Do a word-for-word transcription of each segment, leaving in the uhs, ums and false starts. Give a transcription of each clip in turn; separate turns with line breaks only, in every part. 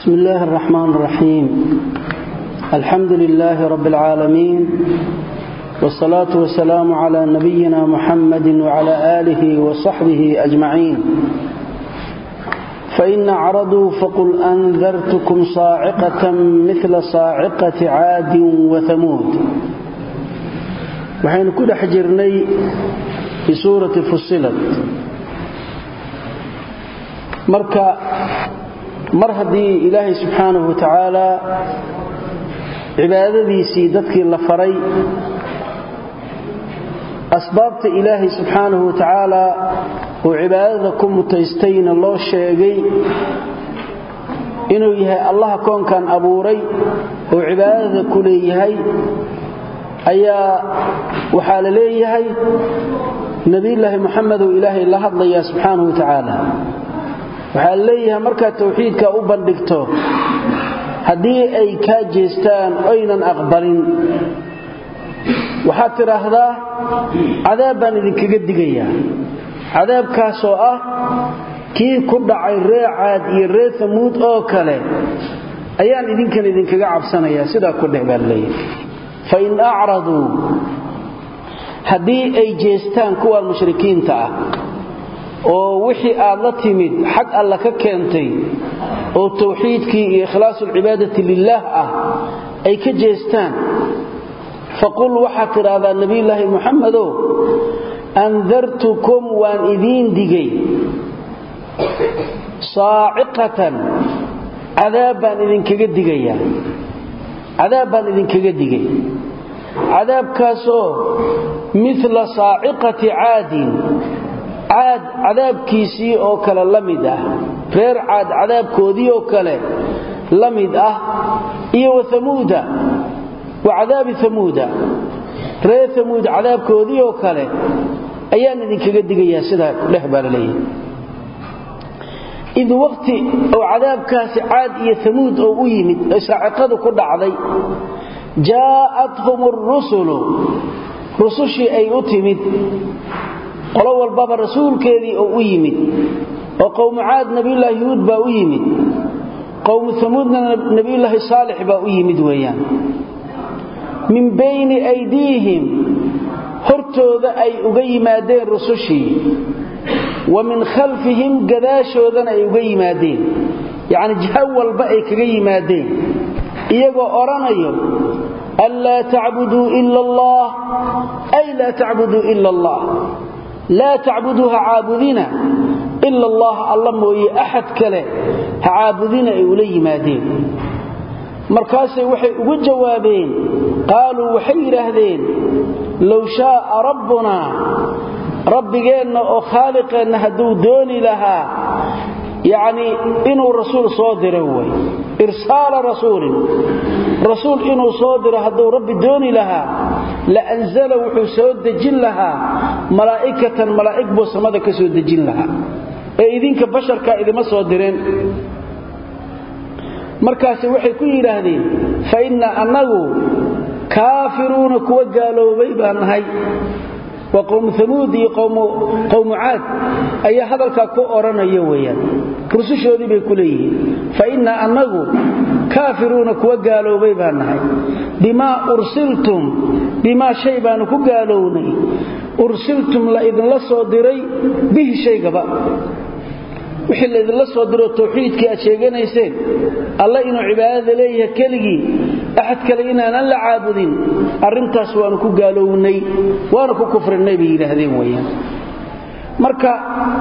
بسم الله الرحمن الرحيم الحمد لله رب العالمين والصلاة والسلام على نبينا محمد وعلى آله وصحبه أجمعين فإن عرضوا فقل أنذرتكم صاعقة مثل صاعقة عاد وثمود وحين كل حجرني في سورة فصلت مركا مرهدي إلهي سبحانه وتعالى عبادتي سيدتك اللفري أسبابت إلهي سبحانه وتعالى وعبادتكم متيستين الله الشيقي إنه يهي الله كون كان أبوري وعبادت كليهي أيا وحال ليهي نبي الله محمد وإلهي الله الله سبحانه وتعالى waxaa leeyahay marka tawxiidka u bandhigto hadii ay ka jeestaan aynan aqbalin waxa tiraahdaa cadaabaan idinkaga digaya cadaabkaas oo ah kii ku dhacay reecaad iyo reer Thamuud oo kale ayaan idinkan idinkaga cabsanaya sida ku dhacay fa in a'radu hadii ay jeestaan kuwa mushrikiinta ah oo wixii aad la timid xaq alla ka keentay oo tawxiidkii iyo ikhlaasul ibaadati lillah ah ay ka jeestaan faqul waxa tiraada nabi ilaahi muhammado anzartukum waan idin digay saa'iqatan adaaban idin kaga digaya adaaban idin kaga digay adaabkaasoo mithla saa'iqati aadin عاد عذابكيسي او كلا لميده غير عاد عذابكودي او كلا لميده iyo ثمودا وعذاب ثمودا غير ثمود عذابكودي oo kale ayaan idin kaga digaya sida leh baalay إذ وقت او عذابكاasi عاد iyo ثمود oo u yimid saacaqadu ku dhacday جاءتهم الرسل رسوشي ay u timid qolo walba rasuulkeedii oo u yimid oo qowm aad nabi ilaahi yuud baa u yimid qowm thamuudna nabi ilaahi saalix baa u yimid weeyaan min bayni aydihim hortooda ay uga yimaadeen rusushii wa min khalfihim gadaashoodana ay uga yimaadeen yaani jaha walba ay kaga yimaadeen iyagoo oranayo alla ta'budu illa allah ay la ta'budu illa allah لا تعبدوها عابدين إلا الله الله موي أحد كله عابدين إولي مادين مركاسي وحي وجوابين قالوا وحي رهدين لو شاء ربنا ربنا وخالقنا هدو دوني لها يعني إنه الرسول صادر هو إرسال رسول رسول إنه صادر هدو ربي دوني لها لأنزل وحسود دجين لها ملائكة ملائك بوسمة كسود دجين لها إذنك بشر كإذا ما صادرين مركاسي وحي كل يراهدين فإن أنه كافرون كوقالوا بيبان هاي وقوم ثمود قوم قوم عاد أي هذا الكاكو أرانا يويا كرسوشو ذي بكليه فإن أنه كافرون كوقالوا بيبان هاي بما أرسلتم بما شيبان كوقالوني أرسلتم لإذن لصادري به شيء قبا وحل إذن لصادروا التوحيد كي أشيغان يسين الله إنه عبادة ليه كلغي أحد كلغينا نلا عابدين أرنتاس وأنا كوقالوني وأنا كفر النبي لهذين ويان مركا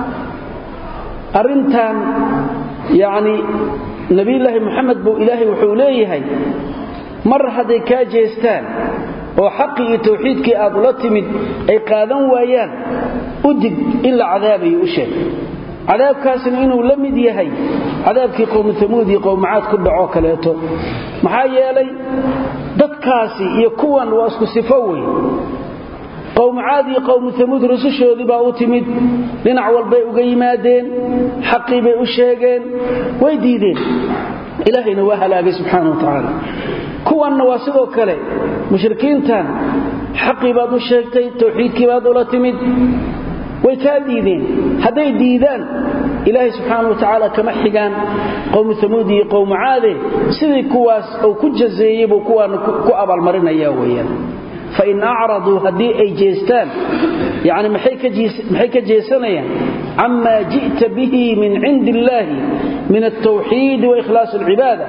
أرنتان يعني نبي الله محمد بو إلهي وحوليه مر هذي كاجيستان وحقي توحيدك أضلتمد أي قادن ويان أدق إلا عذابي أشهد عذاب كاسن إنه لمد يهي عذابك قوم ثمود قوم عاد كل عوكلاته محايا لي ددكاسي يكون واسكو سفوي قوم عاد قوم ثمود رسوشودي با u timid dhinac walbay uga yimaadeen xaqi bay u sheegeen way diideen ilaahayna waa halaagay subhanahu wa ta'ala kuwana waa sidoo kale mushrikiintan xaqi baad u sheegtay tawxiidkii baad u la timid way ka diideen haday diidaan إلهي سبحانه وتعالى كما حقان قوم ثمودي قوم عاده سيدي كواس أو كجزيب وكوان كؤب المرين إياويا فإن أعرضوا هدي أي جيستان يعني محيك جيسانيا عما جئت به من عند الله من التوحيد وإخلاص العبادة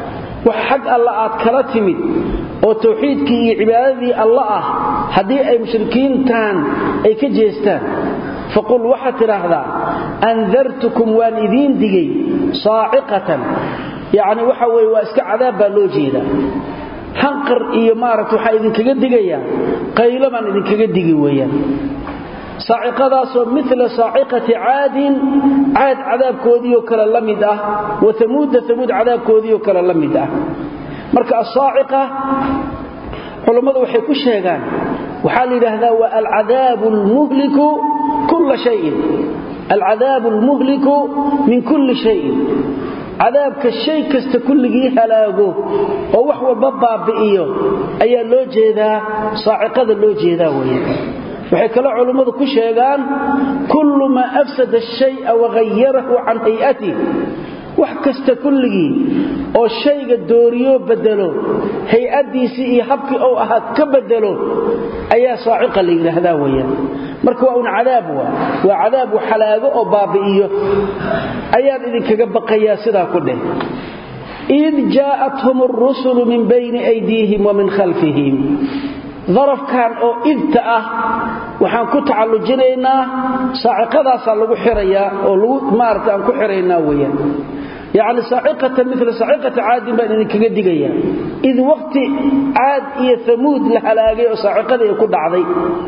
وحق الله أتكرتمد وتوحيدك عبادة الله هدي أي مشركين تان أي كجيستان فقل وحت هذا أنذرتكم والإذين دقي صاعقة يعني وحوي واسك عذاب لوجيدا حنقر إيه مارت وحا إذن كجدقيا قيلما إذن كجدقي ويا صاعقة ذا مثل صاعقة عاد عاد عذاب كوديو كلا لمده وثمود ثمود عذاب كوديو كلا لمده مركا الصاعقة علماء waxay ku sheegaan waxa la yiraahdaa waa al-'adab al-muhlik kull shay al-'adab al-muhlik min kull shay عذابك shay kasta kulligii halaago oo wax walba baabi'iyo ayaa loo jeedaa saaciqada loo jeedaa weeyaan waxay kala culimadu ku sheegaan kullu ma afsada ash-shay'a wa ghayyarahu 'an hay'atihi wax kasta kulligii oo shayga dooriyo bedelo hay'adiisi iyo habkii oo ahaad ka bedelo ayaa saaciqa la yiraahdaa weeyaan marka waa un cadaab waa cadaab xalaago oo baabi'iyo ayaa idin kaga baqaya sida ku dheh id ja'atuhum ar-rusulu min bayni aydihim wa min khalfihim ظرف كان او انت اه waxaan ku tacalujinaynaa saaciqadaas lagu xiraya oo lagu maartaan ku xiraynaa weeyaan yaani saaciqata mithla saaciqata aad baan idin kaga digaya id waqti aad iyo thamud la halaagay oo saaciqada ay ku dhacday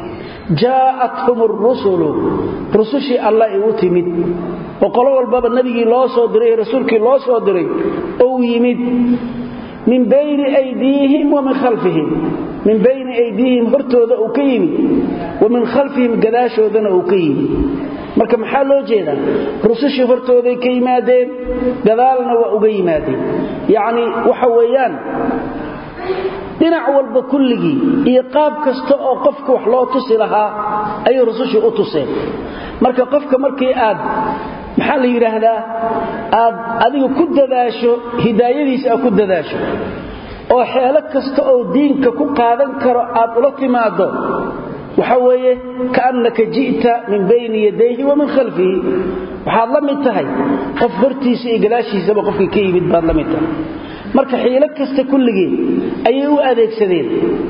jaa'atuhum ar-rusul rusushi allah ay u timid oo qolo walba nabigii loo soo diray rasuulkii loo soo diray oo yimid min bayni aydihim wa min khalfihim من بين أيديهم هرتودا أو كيمي ومن خلفهم قداشودنا أو كيمي marka maxaa loo jeedaa rusushi hortooday ka yimaadeen gadaalna waa uga yimaadeen yaani waxa weeyaan dhinac walba kulligii iyo qaab kasta oo qofka wax loo tusi lahaa ay rusushi u tuseen marka qofka markii aad maxaa la yiraahdaa aad adiga ku dadaasho hidaayadiisa ku dadaasho oo xeelo kasta oo diinka ku qaadan karo aad ula timaado waxa weeye kaanaka jiita min bayni yadayhi wa min khalfihi waxa la mid tahay qof hortiisa iyo gadaashiisa qofkii ka yimid baad la mid tahay marka xeelo kasta kulligii ayay u adeegsadeen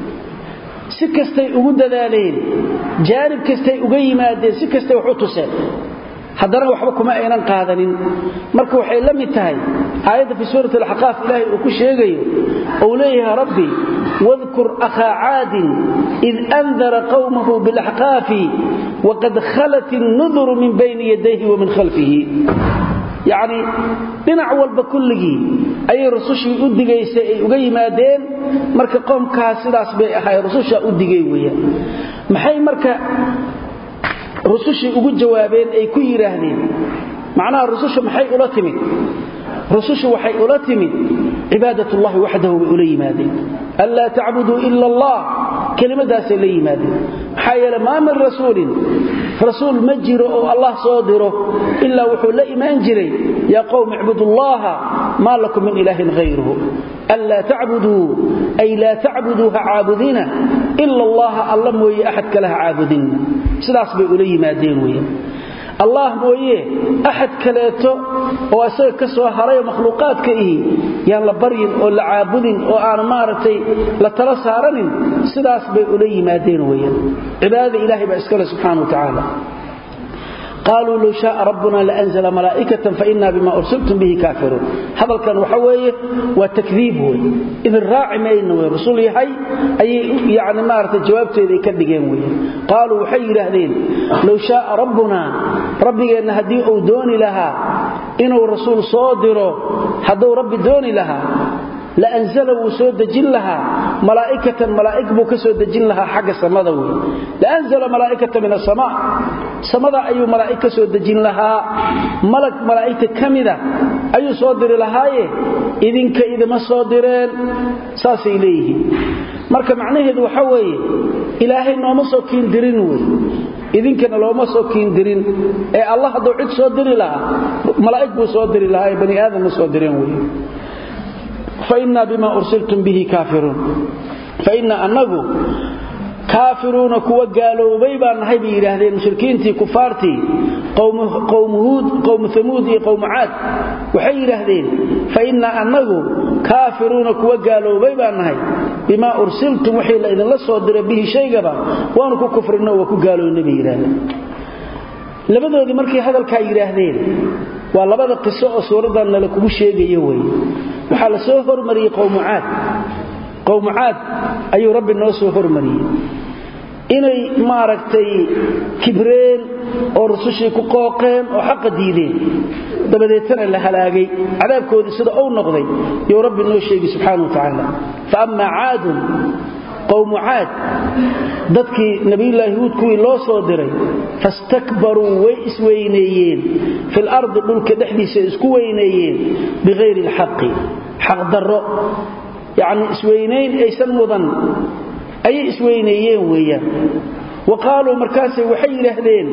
si kastay ugu dadaaleen jaarib kastay uga yimaadeen si kastay wax u tuseen haddana waxba kuma aynan qaadanin marka waxay la mid tahay aayada fi suurati al-ahqaf ilaahi uu ku sheegayo oo leeyahay rabbi wadhkur akha 'aad id anzara qawmahu bil ahqaf wa qad khalat an-nudhur min bayni yadayhi wa min khalfihi yaani dhinac walba kulligii ay rusushii u digaysay ay uga yimaadeen marka qoomkaas sidaas bay ahay rususha u digay weeyaan maxay marka rusushi ugu jawaabeen ay ku yiraahdeen macnaha rususha maxay ula timid rusushu waxay ula timid cibaadatullahi wahdahu ula yimaadeen alla ta'budu illa allah kalimadaas la yimaadeen hayla ma min rasuulin rasuul majiro oo allah soo diro illa wuxuu la iimaan jiray ya qawm ibudullaha ma lakum min ilahin ghayruhu alla ta'budu ay la ta'buduha 'aabudina illa allah allah mooyee ahad kala 'aabudin sidaas bay ula yimaadeen weeyaan allah mooyee ahad kaleeto oo asaga ka soo haray makhluuqaadka ee yaan la baryin oo la caabudin oo aan maaratay la tala saaranin sidaas bay ula yimaadeen weeyaan cibaadada ilaahi ba iskala subhanahu wa ta'ala قالوا لو شاء ربنا لأنزل ملائكة فإنا بما أرسلتم به كافرون هذا كان وحويه وتكذيب هو إذ الراعي ما إنه رسول يحي أي يعني ما رت جوابته ذي كدقين ويه قالوا وحي لهذين لو شاء ربنا ربي أن هدي أو دوني لها إنه الرسول صادره هدو ربي دوني لها لأنزلوا سود جلها ملائكة ملائكة بكسود جلها حق السماء لأنزل ملائكة من السماء سماء أي ملائكة سود جلها ملك ملائكة كمدة أي صادر لها إذن كإذا ما صادرين ساس إليه مركب معناه ذو حوي إلهي نومسو كين درينوي idinkana looma soo kiindirin ee Allah haduu cid soo diri lahaa malaa'ig buu soo diri lahaa ee bani aadam soo direen weey fa inna bima ursiltum bihi kafirun fa inna annagu كافرون كوا قالوا بيبا نحي بيراهدين مشركينتي كفارتي قوم قوم هود قوم ثمود قوم عاد وحي يراهدين فإن أنه كافرون كوا قالوا بيبا نحي بما أرسلتم وحي إذن لا صدر به شيء قبا وانكو كفرنا وكو قالوا النبي يراهدين لبدو دي مركي هذا الكا يراهدين ولبدا قصة سورة لكم شيء يوي وحال سوهر مري قوم عاد قوم عاد أي رب الناس وهر مري إني ما ركتي كبرين أو رسوشي كقاقين أو حق ديدين دبديتنا اللي هلاقي عذاب كودي صدا أو نقضي يا رب الناس شيء سبحانه وتعالى فأما عاد قوم عاد ضدك نبي الله يهود كوي الله صادري فاستكبروا ويسوينيين في الأرض قلك دحدي سيسكوينيين بغير الحق حق ضراء يعني اسوينين ايسن مدن اي اسوينيين ويا وقالوا مركاسي وحي لهدين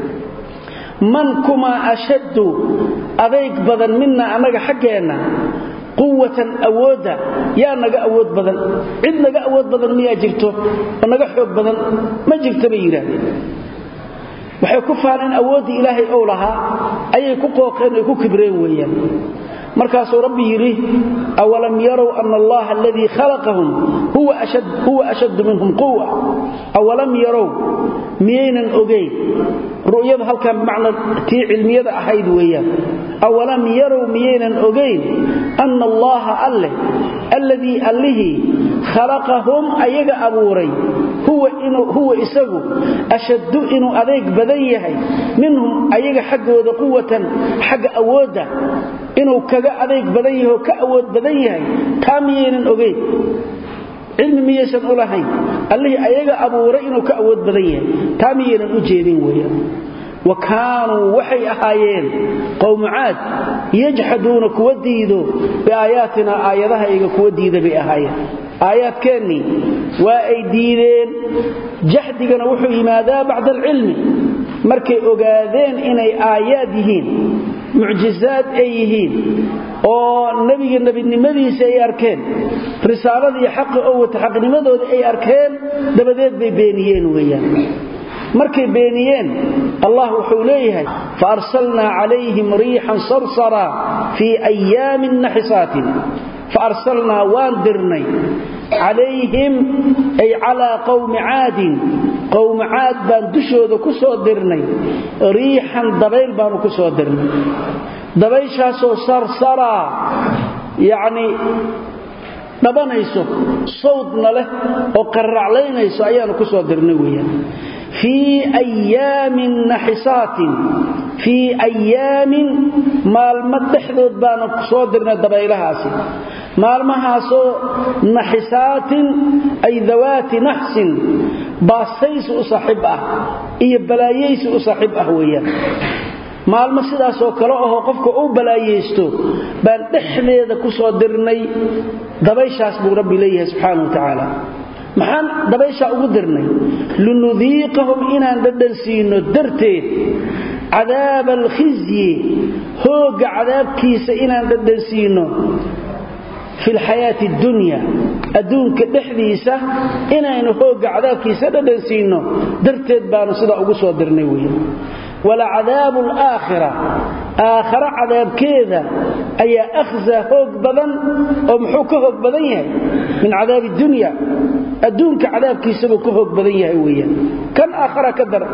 من كما اشد اديك بدن منا انغا حقينا قوه اودا يا نغا اود بدن عيد نغا اود بدن ميا جرتو نغا خوق بدن ما جرت بيراهدين waxay ku faarin awoodi ilaahay oo laha ayay ku qooqeen ay ku kibreen weeyaan markaas rabbi yiri awalam yaraw anna allah alladhi khalaqahum huwa ashad huwa ashad minhum quwwa awalam yaraw miyaynan ogay ru'yada halkan macna tii cilmiyada ahayd weeyaan awalam yaraw miyaynan ogay anna allah alladhi alladhi khalaqahum ayaga abuuray huwa inuu huwa isagu ashad inuu adeeg badan yahay minhum ayaga xaqooda quwwatan xaq awooda inuu kaga adeeg badan yahay ka awood badan yahay kaamiyeenan ogey cilmi miyaysan u lahayn allahi ayaga abuuray inuu ka awood badan yahay kaamiyeenan u jeedin weeyaan وكانوا وحي أحايين قوم عاد يجحدون كوديدو بآياتنا آياتها إيقا كوديدو بآيات آيات كاني وأيديدين جحدنا وحي ماذا بعد العلم مركي أقادين إني آياتهين معجزات أيهين والنبي النبي النمديس أي أركان رسالة حق أو حق نمدود أي أركان دبدات بيبينيين ويان markay beeniyeen Allah wuxuu leeyahay farsalna alayhim rihan sarsara fi ayamin nahisatin farsalna waan dirnay alayhim ay ala qawm aad qawm aad baan dushooda ku soo dirnay rihan dabayl baan ku soo dirnay dabayshaas oo sarsara yaani dabanayso sawdna leh oo qarracleynayso ayaan ku soo dirnay weeyaan في أيام نحسات في أيام مال مدحدود بان صادرنا دبايلها سي مال مهاسو نحسات أي ذوات نحس باسيس أصحبه إي بلاييس أصحبه ويا مال مسيداس oo kale oo qofka uu balaayeysto baan dhixleeda ku soo dirnay dabayshaas buu rabbi leeyahay subhanahu wa ta'ala maxaan dabaysha ugu dirnay lunudhiqahum inaan dadansiino darteed cadaab al-khizyi hooga cadaabkiisa inaan dadansiino fil hayati dunya adduunka dhexdiisa inaan hooga cadaabkiisa dadansiino darteed baan sida ugu soo dirnay weeyaan wala cadaab al-aakhirah aakhira cadaabkeeda ayaa akhza hoog badan oo muxuu ka hoog badan yahay min cadaab ad-dunya adduunka cadaabkiisa buu ka hoog badan yahay weeyaan kan aakhira ka dar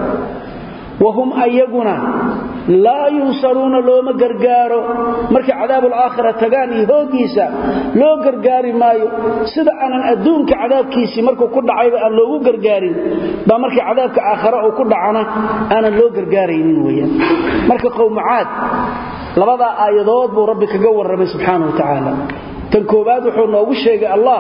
وهم أيقنا لا ينصرون لوما قرقارو مركي عذاب الآخرة تغاني هوكيسا لو قرقاري مايو سيدا أنا أدونك عذاب كيسي مركو كل عيبا أن لو قرقاري با مركي عذابك آخرة وكل عنا أنا لو قرقاري نويا مركي قوم عاد لبدا آيضات بو ربك قور ربي سبحانه وتعالى تنكوباد وحونا وشيق الله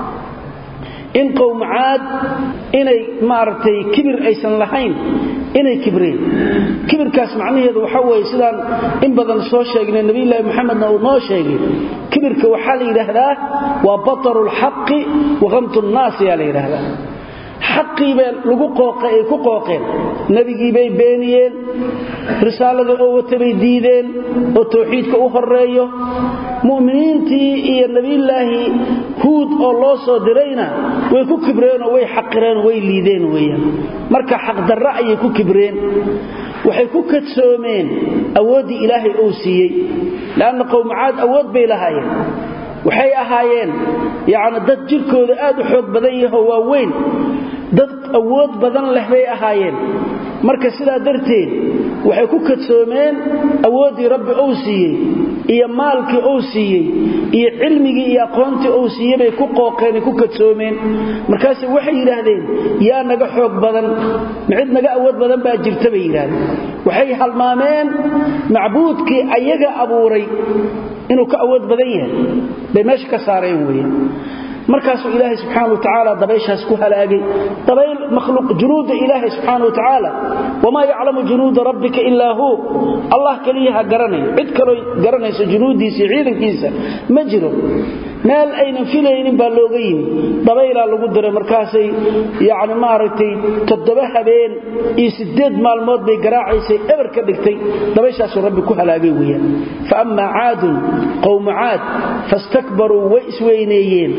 إن قوم عاد إني مارتي كبر أيسان لحين إني كبرين كبر كاس معنيه ذو حوي سيدان إن بدن سو شيغنا النبي الله محمد نو شيغي كبر كوحال يرهدا وبطر الحق وغمط الناس يا ليرهدا xaqii bay lagu qooqay ay ku qooqeen nabigii bay beeniyeen risaalada oo watay diideen oo tawxiidka u horeeyo muuminiintii iyo nabiyilaahi huud oo loo soo dirayna way ku kibreen oo way xaqireen way liideen weeyaan marka xaq darra ay ku kibreen waxay ku kadsoomeen awoodii ilaahay oo siiyay laana qowm aad awood bay lahaayeen waxay ahaayeen yaani dad jirkooda aad u xoog badan yahay waa weyn dad awood badan leh bay ahaayeen marka sidaa darteed waxay ku kadsoomeen awoodii rabbi oo siiyay iyo maalkii oo siiyay iyo cilmigii iyo aqoontii oo siiyay bay ku qooqeen ku kadsoomeen markaas waxay yiraahdeen yaa naga xoog badan mid naga awood badan baa jirta bay yiraahdeen waxay halmaameen macbuudkii ayaga abuuray inuu ka awood badan yahay bay meesha ka saareen weeyaan markaas ilaahay subhanahu wa ta'ala dabayshaas ku halaagay dabayl makhluuq junuud ilaahay subhanahu wa ta'ala wama ya'lamu junuud rabbika illa hu allah kaliya garanay cid kale garanayso junuudiisa ciidankiisa ma jiro meel aynan filaynin baa looga yimi dabayla lagu diray markaasay yaani ma aragtay toddoba habeen iyo sideed maalmood bay garaacaysay eber ka dhigtay dabayshaas rabbi ku halaagay weeyaan fa amma aad qawm aad fastakbaru wa iswayneeyeen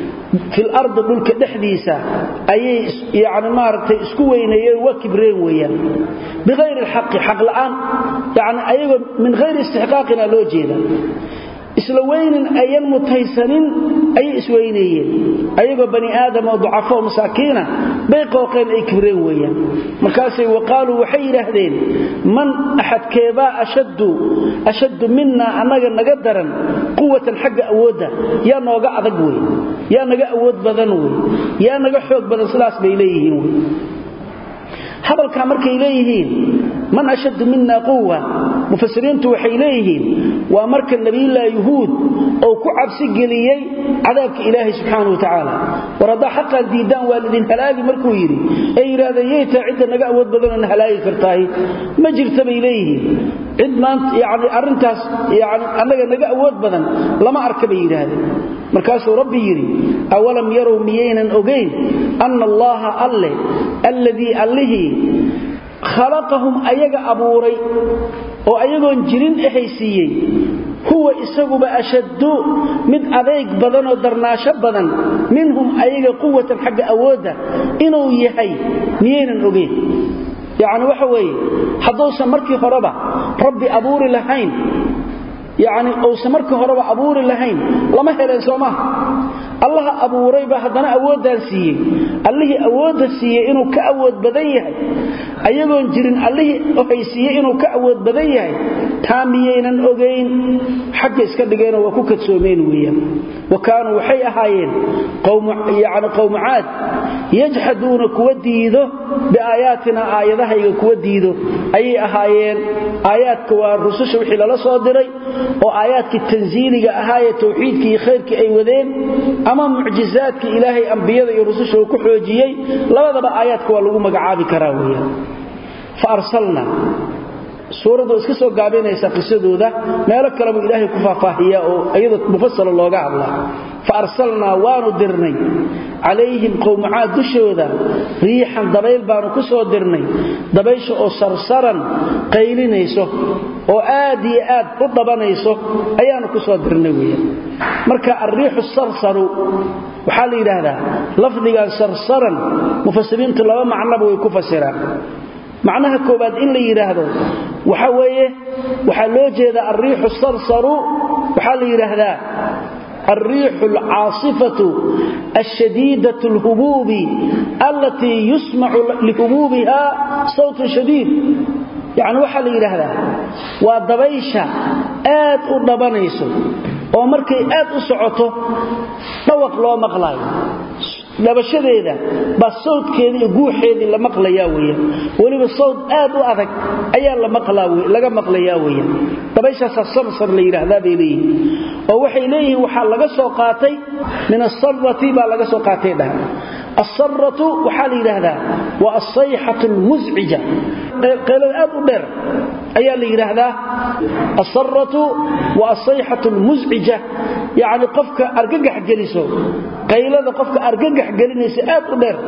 في الارض دلك دحديسا اي يعني ما رتي اسكو وينيين وكبرين ويان بغير الحق حق الان يعني ايغو من غير استحقاقنا لو جيدا isla weynin ayan mutaysanin ay isweynayeen ayagoo bani aadam oo ducafo masaakiina bay qooqeen ay kibreen weeyaan markaas ay waqaalu waxay yiraahdeen man ahadkeeba ashaddu ashaddu minna anaga naga daran quwwatan xagga awooda yaa nooga adag weey yaa naga awood badan weey yaa naga xoog badan sidaas bay leeyihiin hadalka markay leeyihiin man ashaddu minna quwwa mufassiriintu waxay leeyihiin waa marka nabiyilaahi yahuud oo ku cabsi galiyay cadaabka ilaahay subhanahu wa ta'ala warada haqqan diidan waalidin halaagi markuu yiri ay yiraahdayta cid naga awood badan halaagi kartaay ma jirta bay leeyihiin cid maanta yaani arintaas yaani anaga naga awood badan lama arka bay yiraahdeen markaasuu rabbi yiri awalam yaru miyaynan ogeyn anna allaha alle alladhi allihi khalaqahum ayaga abuuray oo ayagoon jirin ahaysiiyay huwa isaguba ashaddu mid adeeg badan oo darnaasho badan minhum ayaga quwwatan xagga awooda inuu yahay miyaynan ogeyn yaani waxa weeye haddoosan markii horeba rabbi abuuri lahayn يعني او سمرك هربا ابوري لهين لما هلين سوما الله ابوري با hadana awoodaan siiyay allahi awooda siiyay inuu ka awood badan yahay ayagoon jirin allahi waxay siiyay inuu ka awood badan yahay taamiyeenan ogeyn xagga iska dhigeen waa ku kadsoomeen weeyaan wakaanu waxay ahaayeen qowm yaani qowm aad yajhaduna kuwadiido biaayatina aayadahayga kuwadiido ay ahaayeen aayadka waa rususha wixii la soo diray oo aayaadkii tanziiliga ahaayay tawxiidkii iyo khayrkii ay wadeen ama mucjizaadkii ilaahay anbiyada iyo rususha ku xoojiyay labadaba aayaadka waa lagu magacaabi karaa weeyaan fa arsalna suuradu iska soo gaabinaysa qisadooda meel kale oo ilaahay ku faahfaahiya oo ayada mufassal looga hadlaa fa arsalna waanu dirnay عليهم قوم عاد دشودا ريحا دبيل بانو كسو درني دبيش او سرسرن قيلينيسو او aad iyo aad u dabanayso ayaanu ku soo dirnay weeyaan marka ar-riixu sarsaru waxa la yiraahdaa lafdiga sarsaran mufassiriintu laba macno way ku fasiraan macnaha koobaad in la yiraahdo waxa weeye waxa loo jeeda ar-riixu sarsaru waxa la yiraahdaa الريح العاصفة الشديدة الهبوب التي يسمع لهبوبها صوت شديد يعني وحا لي هذا ودبيشة آد ودبانيسو ومركي آد أسعطه طوق لو مقلاي dabashadeeda ba sawdkeedii guuxeedii la maqlayaa weeyaan waliba sawd aad u adag ayaa la maqlaa laga maqlayaa weeyaan dabaysha sarsar la yiraahdaa beelii oo waxay leeyihiin waxa laga soo qaatay min as-sarrati ba laga soo qaatay dhaha as-sarratu waxa la yiraahdaa wa as-sayhatu al-muz'ija qeylad aad u dheer ayaa la yiraahdaa as-sarratu wa as-sayhatu al-muz'ija yaani qofka argagax geliso qaylada qofka argagax gelinaysa aad u dheer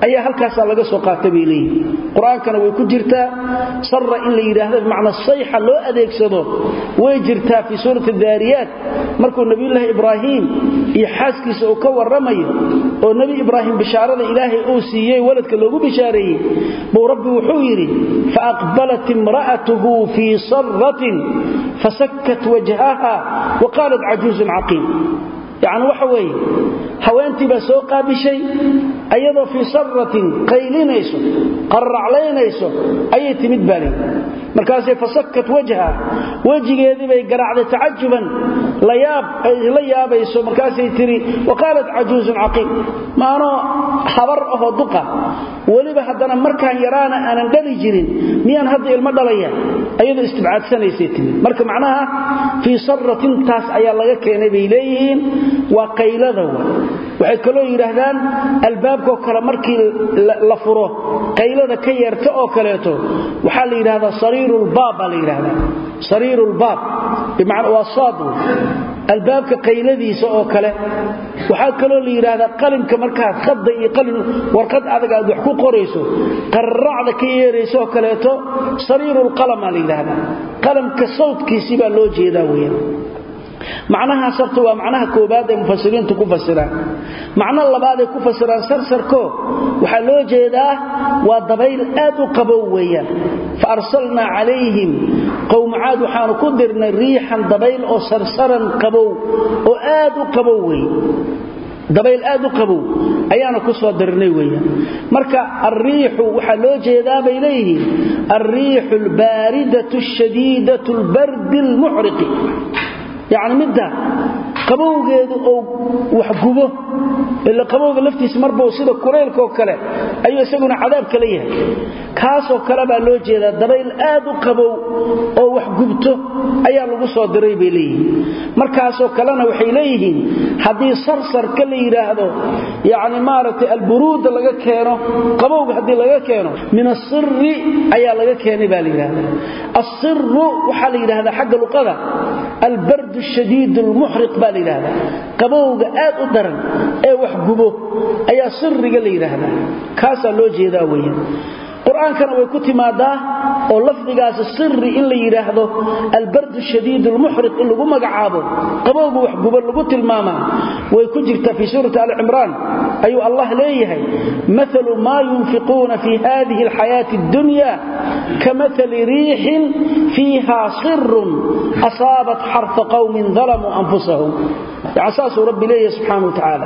ayaa halkaas laga soo qaatay biilay quraankana way ku jirtaa sarra in la yiraahdo macna sayxa loo adeegsado way jirtaa fi suurati daariyat markuu nabiyullah ibraahim iyo xaaskiisa uu ka waramayo oo nabi ibraahim bishaarada ilaahay uu siiyay waladka loogu bishaareeyay buu rabbi wuxuu yiri fa aqbalat imra'atuhu fi sarratin fasakkat wajhaha wa qalat ajuzun aqim يعني وحوي هوانتي بسو قابشي ايضا في صرة قيلينيسو قرع لينيسو اي تمد بالي مركاسي فسكت وجهها وجهي بي قرعد تعجبا لياب لياب يسو مركاسي تري وقالت عجوز عقيم ما انا خبر اهو دقه ولبا حدنا مركان يرانا انا دلي جيرين ميان هدي المدليا ايضا استبعاد سنيسي تمد مركا معناها في صرة تاس ايا لغا كيني بي ليهين وقيلده waxay kala yiraahdaan albaabka kala markii la furo qaylada ka yarta oo kaleeto waxa la yiraahdaa sariirul baab la yiraahdaa sariirul baab bimaana wasaadu albaabka qayladiisa oo kale waxa kala la yiraahdaa qalimka marka khadda iyo qalin warqad adag aad wax ku qorayso qarracda ka yeerayso oo kaleeto sariirul qalam la yiraahdaa qalamka sawdkiisa baa loo jeedaa weeyaan معناها صرت ومعناها كوباد المفسرين تكفسران معنى اللباد كفسران سرسركو وحلو جيدا ودبيل آد قبويا فأرسلنا عليهم قوم عاد وحان قدرنا ريحا دبيل أو سرسرا قبو وآد قبوي دبيل آد قبو أيانا كسوة درنيويا مركا الريح وحلو جيدا بإليه الريح الباردة الشديدة البرد المحرق يعني مدة قبوغيده او وحغبو الا قبوغ لفتيس مربو sida kureelka oo kale ayuu isaguna cadaab kale yahay kaas oo kale baa loo jeedaa dabayl aad u qabow oo wax gubto ayaa lagu soo diray beelay markaas oo kalena waxay leeyihiin hadii sarsar kale yiraahdo yaani maaragtay alburuud laga keeno qabowg hadii laga keeno min asirri ayaa laga keenay baa yiraahdaa asirru waxa la yiraahdaa xagga luqada البرد الشديد المحرق بالإلهة قبوغ آد أدرن اي وحقبه اي سر قليلهذا كاسا لوجه ذاويا قرآن كان ويكتي ماذا ولفظ قاس السر إلا يراهده البرد الشديد المحرق اللي قم قعابه قبوغ وحقبه اللي قلت الماما ويكجرت في سورة آل عمران أي الله ليه مثل ما ينفقون في هذه الحياة الدنيا كمثل ريح فيها صر أصابت حرث قوم ظلموا أنفسهم عساس رب ليه سبحانه وتعالى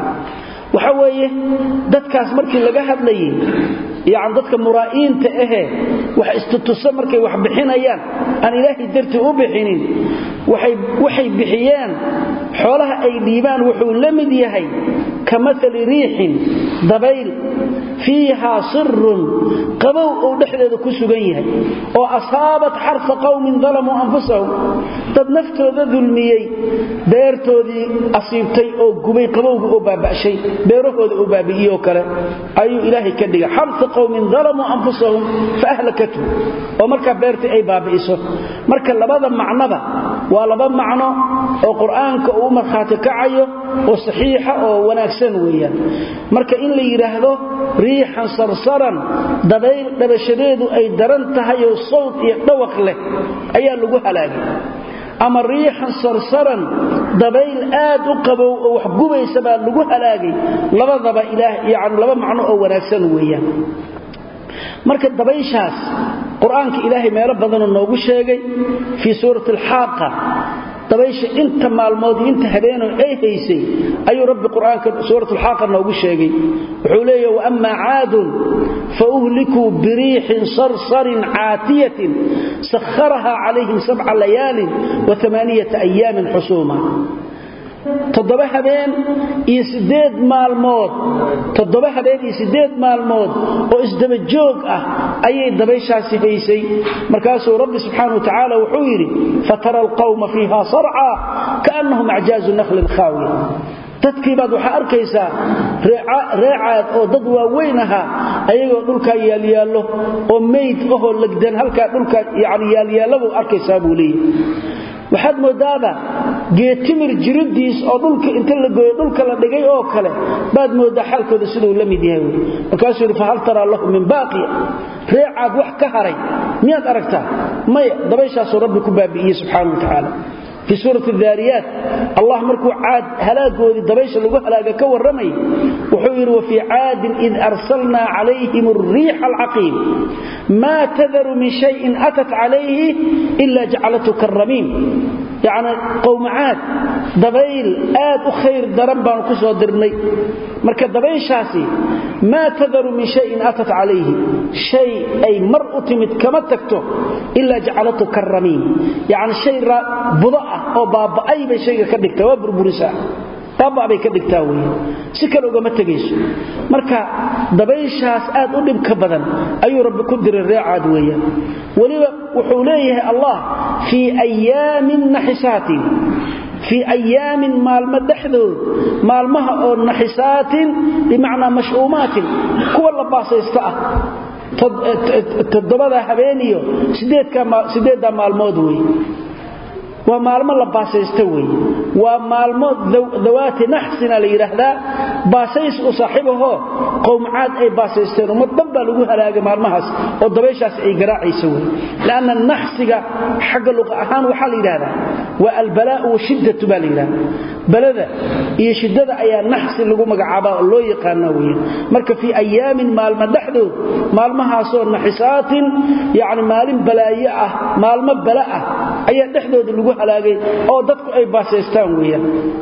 وحويه dadkaas markii laga hadlayay yaan dadka muraa'iinta ah wax istutusa markay wax bixinayaan aan ilaahay darti u bixinin waxay waxay bixiyaan xoolaha ay dhiibaan wuxuu la mid yahay kamathal riixin dabayl fiiha sirrun qabow oo dhexdeeda ku sugan yahay oo asaabat harfa qawmin zalamu anfusahum dad naftooda dulmiyay beertoodii asiibtay oo gubay qabowga oo baabashay beerahooda oo baabiyo kale ayuu ilaahay ka dhigay harfa qawmin zalamu anfusahum fa ahlakatu oo marka beerta ay baabiiso marka labada macnaba waa laba macno oo quraanka uu marxaati kacayo oo saxiixa oo wanaagsan weeyaan marka in la yiraahdo riixan sarsaran dabayl dabashadeedu ay daran tahay oo sawd iyo dhawaq leh ayaa lagu halaagay ama riixan sarsaran dabayl aad u qabow oo wax gubaysa baa lagu halaagay labadaba ilaah yaani laba macno oo wanaagsan weeyaan marka dabayshaas quraanka ilaahay meelo badan oo noogu sheegay fi suurat al-haaqa dabaysha inta maalmood inta habeeno ay haysay ayuu rabbi quraanka suurat al-haaqa noogu sheegay wuxuu leeyahay wa amma aadun fa uhliku bi riihin sarsarin aatiyatin sakharaha alayhim sab'a layalin wa thamaniyata ayamin husuma toddoba habeen iyo sideed maalmood toddoba habeen iyo sideed maalmood oo isdaba joog ah ayay dabayshaasi haysay markaas rabbi subhanahu wa ta'ala wuxuu yiri fatara alqawma fiha sar'a kaannahum a'jaazu nakhlin khawiya dadkii baad waxa arkaysaa reecaad oo dad waaweyn aha ayagoo dhulka yaalyaalo oo meyd oo lagdan halka dhulka yaani yaalyaalo arkaysaa buu leeyahay waxaad moodaaba geetimir jiridiis oo dhulka inta la gooyo dhulka la dhigay oo kale baad moodaa xalkooda sidoo la mid yahay markaas uu fa hal tara lahu min baqiya reecad wax ka haray miyaad aragtaa may dabayshaas rabbi ku baabi'iyay subhanahu wa ta'ala في سورة الذاريات الله مركو عاد هلاكوا دبيش لغو هلاكا كورمي وحير وفي عاد إذ أرسلنا عليهم الريح العقيم ما تذر من شيء أتت عليه إلا جعلته كالرميم يعني قوم عاد دبيل آد أخير درنبان كسو درني مركا دبيشاسي ما تذر من شيء أتت عليه شيء أي مرأة متكمتكته إلا جعلته كالرميم يعني شيء بضاء oo baabay bay shayga ka dhigtaa waa burburisa baabay bay ka dhigtaa weey si kale uga matagayso marka dabayshaas aad u dhib ka badan ayuu rabbi ku diray reecad weeyaan waliba wuxuu leeyahay Allah fi ayaamin nahisatin في أيام مالما دحدود مالمها أو نحسات بمعنى مشؤومات كل باسة يستأه تدبدا هبينيو سيديد مالمود وي ومالما لباسيستوي ومالما ذوات نحسنا ليرهدا باسيس وصاحبه قوم عاد اي باسيستين ومدبا لغو هلاغ مالمهاس او دبيشاس اي غراعيسو لان النحسغا حق لغه اهان وحا ليرهدا والبلاء وشده باليرا بلده iyo shidada ayaa naxsi lagu magacaaba oo loo yaqaan weeyaan marka fi ayaamin maalma dhaxdood maalmahaas oo naxisaatin yaani maalin balaayo ah maalma balaa ah ayaa dhaxdood lagu halaagay oo dadku ay baasaystaan weeyaan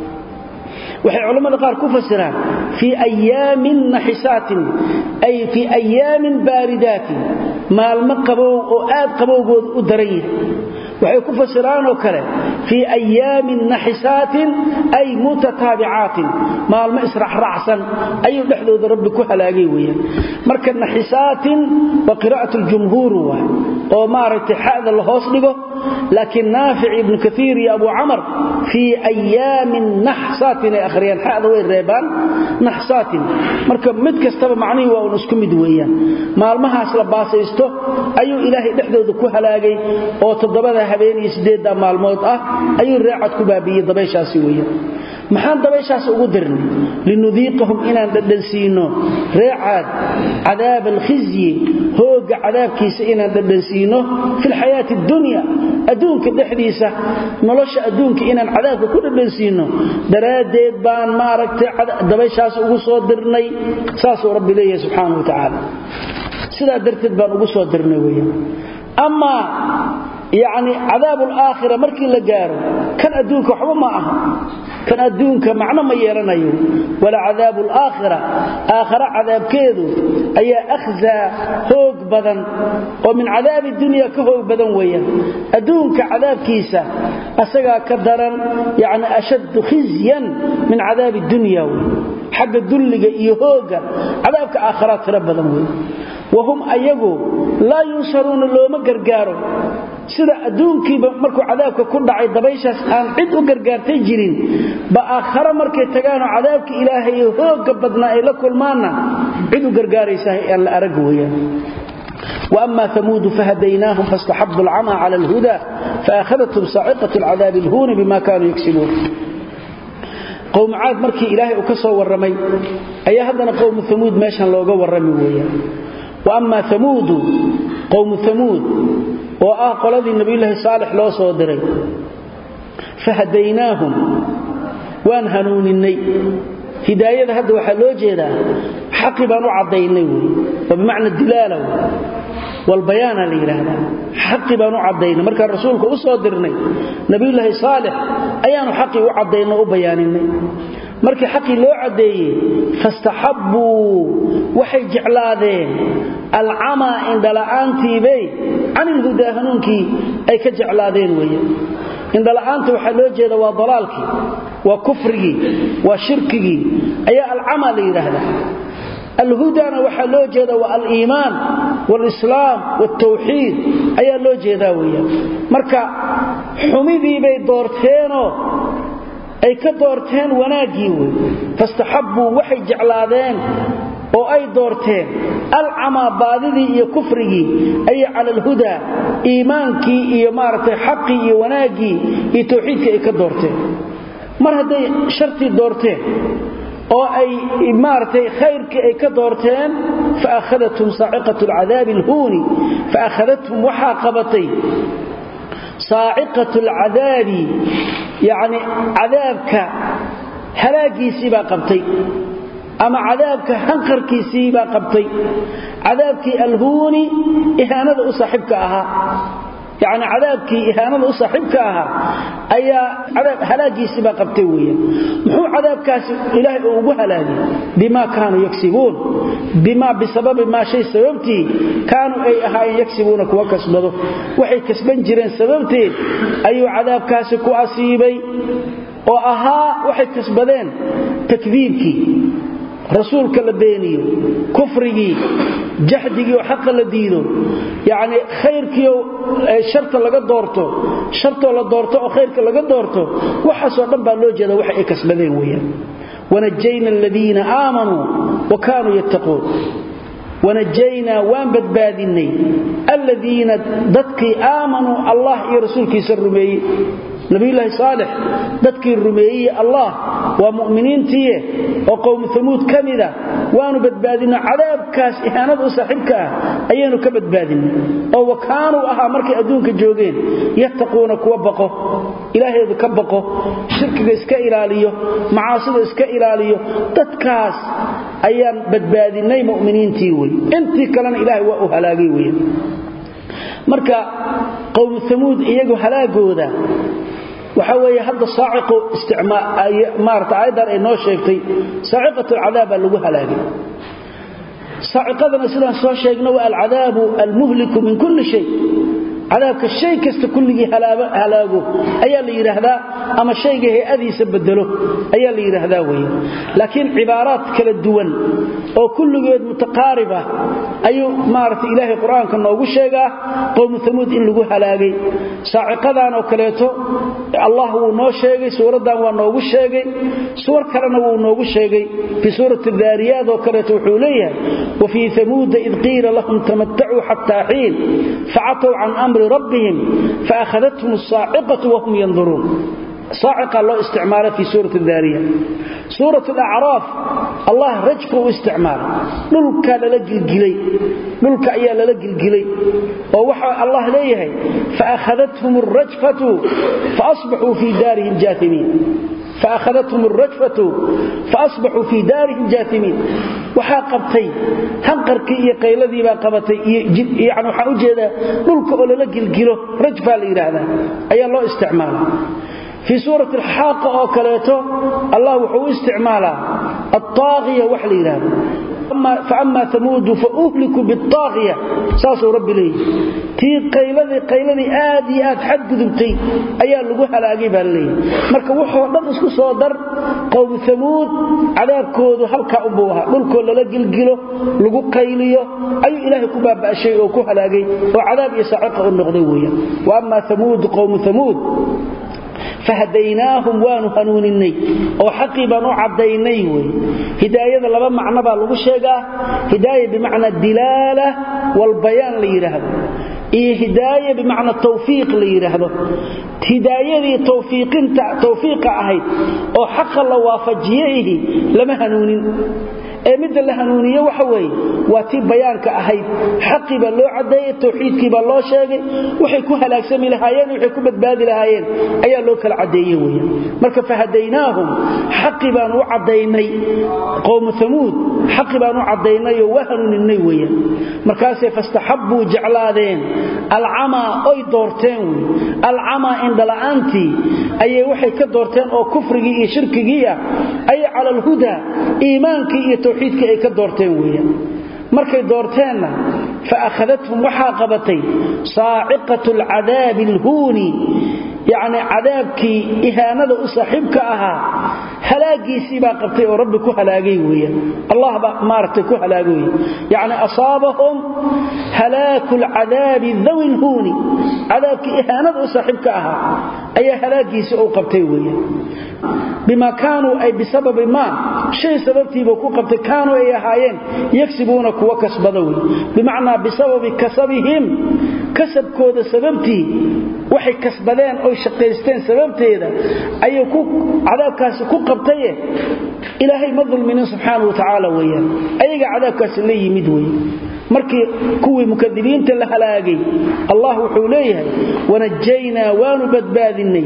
waxay culimada qaar ku fasiraan fi ayaamin nahisatin ay fi ayaamin baaridatin maalma qabow oo aad qabowgood u daray waxay ku fasiraan oo kale fi ayaamin nahisatin ay mutataabi'atin maalma israh raacsan ayuu dhaxdooda rabbi ku halaagay weeyaan marka nahisatin wa qiraa'atu al-jumhur oo maaragtay xaada la hoos dhigo لكن نافع ابن كثير يا أبو عمر في أيام نحسات أخريان حاذا وين ريبان نحسات مركب متكستب معني ونسكم دويا ما المها أصلا باسيسته أيو إلهي دحدو ذكو هلاقي أو تضبذها هبين يسديد دا مع الموت أه أيو الرعاد كبابية ضبيشا سويا محان ضبيشاس أقدرني لنذيقهم إنا ندنسينه رعاد عذاب الخزي هوق عذاب كيس إنا ندنسينه في الحياة الدنيا أدونك الدحديسة نلوش أدونك إنا عذاب كل ندنسينه دراديد بان ماركت ضبيشاس أقصدرني ساسو ربي ليه سبحانه وتعالى سلا درتد بان أقصدرني ويا أما يعني عذاب الآخرة مركي لجاره كان أدونك حبا ما أهم كان أدونك معنى ما يرنيه ولا عذاب الآخرة آخرة عذاب كيدو أي أخزى هوق بدن ومن عذاب الدنيا كهوق بدن ويا أدونك عذاب كيسة أسقى كدرا يعني أشد خزيا من عذاب الدنيا حق الدلق إيهوق عذابك آخرات رب بدن ويا وهم أيقوا لا ينصرون اللوم قرقاروا sida adduunkiiba markuu cadaabka ku dhacay dabayshaas aan cid u gargaartay jirin ba aakhara markay tagaan cadaabka ilaahay hooga badna ay la kulmaana cid u gargaaraysa ay la arag weeyaan واما ثمود فهديناهم فاستحبوا العمى على الهدى فاخذتهم صاعقه العذاب الهون بما كانوا يكسبون قوم عاد markii ilaahay uu ka soo waramay ayaa hadana qowm ثمود meeshan looga warramay weeyaan واما ثمود قوم ثمود وآه قلدي النبي الله صالح لو صادري فهديناهم وان هنون الني هداية هذا وحلو جيدا حقبا نعضيني وبمعنى الدلالة والبيان لإلهنا حقبا نعضيني مركا الرسول كأصادرني نبي الله صالح أيان حقي وعضينا وبيانني markii xaqi loo cadeeyay fastahabbu waxay jeclaadeen al'ama indala'antii bay anil huda hanuunki ay ka jeclaadeen weeye indala'aanta waxa loo jeedaa waa dalaalki waa kufrigi waa shirkigi ayaa al'ama la yiraahdaa الهدى waxa loo jeedaa waa al-iimaan wal-islaam wat-tawxiid ayaa loo jeedaa weeye marka xumidii bay doorteeno ay ka doorteen wanaagii way fastahabbu waxay jeclaadeen oo ay doorteen alcama baadidii iyo kufrigii ay ala alhuda iimaankii iyo maartay xaqii iyo wanaagii iyo tawxiidka ay ka doorteen mar haday sharti doorteen oo ay maartay khayrka ay ka doorteen fa akhadatum sa'iqatu al'adab alhuni fa akhadatum waxa qabatay sa'iqatu al'adab yani adabka halaagiisi ba qabtay ama adabka hanqarkiisi ba qabtay adabki alhuni ihanada u saaxibka aha يعني عذابكي إهانة صاحبك أها أي عذاب هلاجي سبا قبتوية محو عذابكاس إلهي أبو هلاجي بما كانوا يكسبون بما بسبب ما شيء سببتي كانوا أي أهاي يكسبونك وكسبوا وحي كسبان جيرين سببتي أي عذابكاس كو أصيبي وأها وحي كسبدين تكذيبكي رسولك لبيني كفري جحدي وحق لدينه يعني خيرك شرط لغا دورته شرط لا دورته او خيرك لغا دورته وحسو دن با لو jeeda wax ay kasbadeen weeyaan wanajayna alladina aamanu wa kanu yattaqun wanajayna waan badbaadinay alladina dadki aamanu allah iyo rasuulkiisa rumeeyay نبي الله صالح dadkii rumeeyay Allah waa muuminiintii oo qowm thamud kamida waanu badbaadina cadaabkaas ihaanada saaxibka ayaynu ka badbaadinay oo wakaanu aha markay adduunka joogeen yattaqoona kuwa baqo ilaaheedu ka baqo shirkiga iska ilaaliyo macaasida iska ilaaliyo dadkaas ayaan badbaadinay muuminiintii way intii kalena ilaahay waa u halaagay way marka qowm thamud iyagu halaagooda waxa weeye hadda saaciqo isticmaal ay maarta aydan ay noo sheegtay saaciqatu al'adaab lagu halaagay saaciqadana sidaan soo sheegno waa al'adaab almuhlik min kulli shay cadaabka shay kasta kulligii halaabo halaago ayaa la yiraahdaa ama shayga hay'adiisa bedelo ayaa la yiraahdaa weey laakiin cibaaraad kala duwan oo kulligeed mutaqaariba ayu maarta ilaahay quraanka noogu sheegaa qowm thamud in lagu halaagay saaciqadan oo kaleeto Allah uu noo sheegay suuradan waa noogu sheegay suur kalena uu noogu sheegay fi suurati ad-daariyat oo kaleeto wuxuu leeyahay wa fi thamud id qila lahum tamatta'u hatta hin fa'atu an amri ربهم فأخذتهم الصاعقة وهم ينظرون صاعقة الله استعماله في سورة الذارية سورة الأعراف الله رجفه استعمال نلك للقل قلي نلك أيها للقل قلي ووحى الله ليه فأخذتهم الرجفة فأصبحوا في دارهم جاثمين فأخذتهم الرجفة فأصبحوا في دارهم جاثمين وحاقبتي هنقركي iyo qayladii baa qabatay yani waxa u jeeda dhulka oo la gilgilo rajfa la yiraahdo ayaa loo isticmaalaa في سورة الحاقة أو كليته الله وحو استعمالا الطاغية وحليلا فأما ثمود فأهلكوا بالطاغية ساسوا رب لي تي قيلذي قيلذي آدي آد حد ذبتي أيها اللقوها لأقيبها لي مركا وحو نبسكو صادر قوم ثمود عذاب كودو حلقا أبوها ملكو للقل قلو لقو قيليو أي إلهي كباب أشيء وكوها لأقي وعذاب يسعقه النغضوية وأما ثمود قوم ثمود فهديناهم وانو هنونيني او حقي بانو عديني وي هدايه لبا معنى با لو شيغا هدايه بمعنى الدلاله والبيان ليرهد اي هدايه بمعنى التوفيق ليرهد هدايه توفيقين توفيق اهيد او حق الله وافجيه لما هنونين ee mid la hanuuniyo waxa weey waa tii bayaanka ahayd xaqi ba loo cadeeyay tawxiidkii ba loo sheegay waxay ku halaagsami lahaayeen waxay ku badbaadi lahaayeen ayaa loo kala cadeeyay weeyaan marka fahadaynaahum xaqi baan u cadeynay qowm thamud xaqi baan u cadeynay oo hanuuninay weeyaan markaas ay fastahabbu jeclaadeen al'ama ay doorteen al'ama indalaanti ayay waxay ka doorteen oo kufrigii iyo shirkigii ay ala al-huda iimaankii iyo توحيدك ay ka doorteen weeyaan markay doorteenna fa akhadathum waxa qabatay saa'iqatul adaabil huuni يعني عذابكي إهانة أصحبك أها هلاقيسي با قبتي وربك هلاقي ويا الله مارتك هلاقي يعني أصابهم هلاك العذاب ذوي الهون عذابك إهانة أصحبك أها أي هلاقيسي أو قبتي ويا بما كانوا أي بسبب ما shay sababtiiba ku qabtay kaanu ay ahaayeen yaksibuna kuwa kasbadawi bimaana bisababi kasabihim kasabkooda sababtii waxay kasbadeen oo shaqeysteen sababteeda ayay ku cadaabkaas ku qabtay ilaahay ma dulminin subhanahu wa ta'ala weeyaan ayaga cadaabkaas la yimid weeyaan markii kuwii mukadibiinta la halaagay Allah wuxuu leeyahay wanajayna wa nubadbaadinay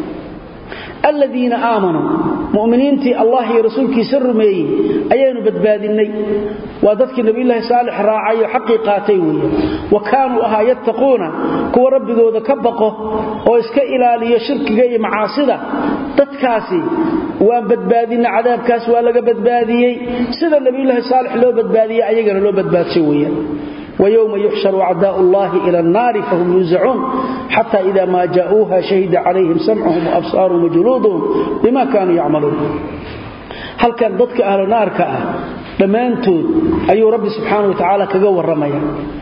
الذين آمنوا مؤمنين تي الله ورسولك سرمي أيان بدبادني وذلك النبي الله صالح راعي حقيقاتي وكانوا أها يتقون كو ربي ذو ذكبقه وإسك إلى ليشرك جاي معاصدة تتكاسي وان بدبادين عذاب كاس ولا بدبادي سيد النبي الله صالح لو بدبادي أيقنا لو بدباد سويا ويوم يحشر أعداء الله إلى النار فهم يوزعون حتى إذا ما جاءوها شهد عليهم سمعهم وأبصارهم وجلودهم بما كانوا يعملون هل كان ضدك أهل النار كأه لما أنتوا أي رب سبحانه وتعالى كجو الرمية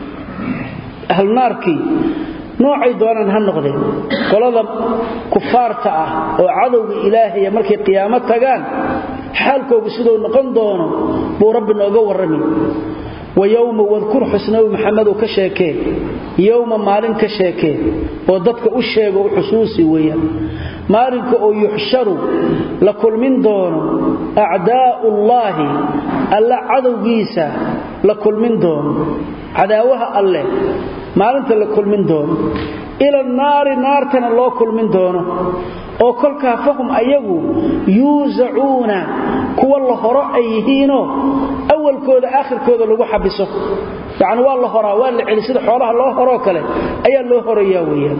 أهل النار كي نوعي دوانا هالنقضين قلنا كفار تأه وعدو إلهي ملك قيامتها كان حالكو بسدو نقن دونه بو ربنا جو الرمية ويوم واذكر حسنه محمد كشاكي يوم مالن كشاكي وددك u sheego xusuusi weeyaan maalinka oo yuhsharu la kulmin doono a'daa'ullahi alla cadawgiisa la kulmin doono cadaawaha alle maalinta la kulmin doono ila naari naartana loo kulmin doono oo kolka fahum ayagu yuuzauna kuwa la horo ay yihiino awalkooda aakhirkooda lagu xabiso yaani waa la horaa waa la celisada xoolaha loo horo kale ayaa loo horeeyaa weeyaan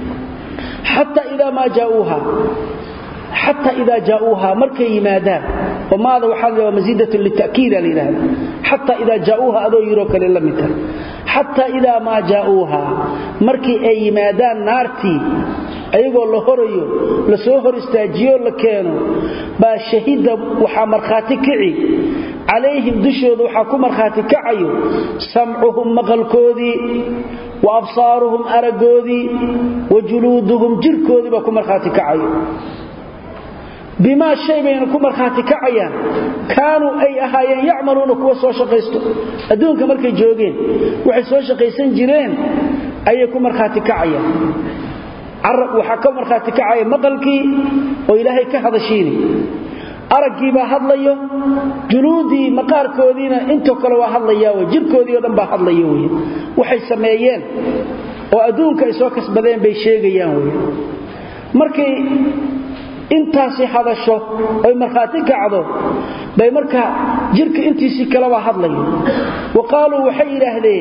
hatta ida ma jaauha hatta ida jaauha markay yimaadaan وماذا وحال ومزيدة للتأكيد لله حتى إذا جاءوها أدو يرو كلي لمتا حتى إذا ما جاءوها مركي أي مادان نارتي أيقو الله هريو لسوهر استاجيو لكينو با شهيد وحا مرخاتي كعي عليهم دشود وحا كو مرخاتي كعيو سمعهم مغلكودي وأبصارهم أرقودي وجلودهم جركودي با كو مرخاتي كعيو بما شيء بينكم مرخاتي كعيان كانوا أي أهايان يعملون كوا سو شقيستو أدونك مركي جوغين وحي سو شقيسان جيرين أيكم مرخاتي كعيان عرق وحكم مرخاتي كعيان مقلكي وإلهي كهدشيني أرقي با هدليو جلودي مقاركودينا انتو كلوا هدلياوي جيركودي ودن با هدلياوي وحي سميين وأدونك أي سو كسبدين بي شيغيان وي مركي intaasi hadasho ay marxaati kacdo bay marka jirka intiisi kala waa hadlayo waqaalu waxay yiraahdeen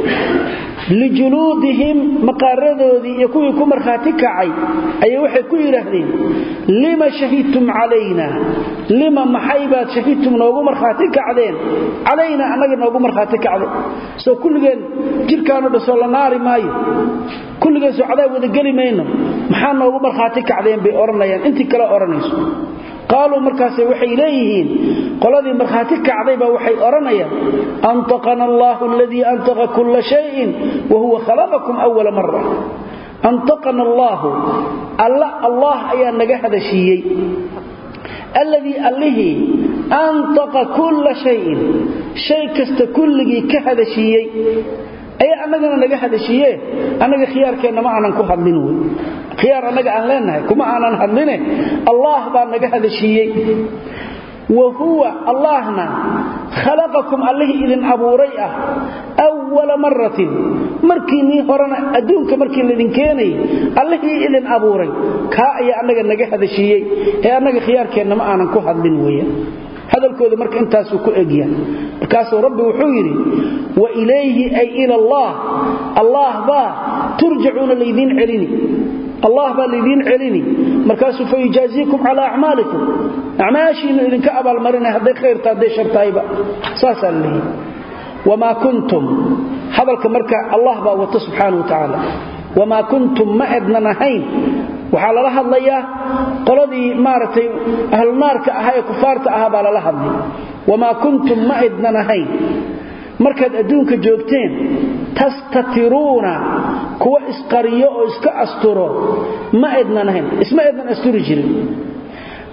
lijuludihim maqaradoodi iyo kuwii ku marxaati kacay ay waxay ku yiraahdeen lima shahidtum alayna lima mahaybaat shahidtum noogu marxaati kacdeen alayna anaga noogu marxaati kacdo soo kulligeen jirkaanu dhasoo la naari maayo kulligeen soo cadaab wada gali mayno maxaa noogu marxaati kacdeen bay oranayaan intii kala oranayso qaalu markaas waxay leeyihiin qoladii marxaati kacday ba waxay oranayaan antaqana Allahu alladhi antaqa kull shay'in wa huwa khalaqakum awwala marra antaqana Allahu alla Allah ayaa naga hadashiyay alladhi allihi antaqa kull shay'in shay kasta kulligi ka hadashiyay ay anagana naga hadashiye anaga khiyaarkeena ma aanan ku hadlin way khiyaar anaga aan leenahay kuma aanan hadline Allah baa naga hadashiyay wa huwa Allahna khalaqakum alladhi idin abuurayah awwal marratin markii horana adduunka markii la idin keenay alladhi idin abuuray ka ay anaga naga hadashiyay ee anaga khiyaarkeena ma aanan ku hadlin way hadalkooda marka intaas ku eegiyaan markaas rabbi wuxuu yiri wa ilayhi ay ila Allah Allah ba turja'una lidin celini Allah ba lidin celini markaas fa yajazikum ala a'malikum a'maashin idinka abal marina haday khayrta haday shartayba saasalii wama kuntum hadalka marka Allah ba wata subhanahu wa ta'ala wama kuntum ma'adna nahayn waxa la hadlayaa qoladii maartay ahl naarka ahaa ee kufaarta ahaa baa la hadlay wama kuntum ma'adna nahayn markaad adduunka joogteen tastatiruna kuwa isqariyo oo iska asturo ma'adna nahayn isma adna asturi jirin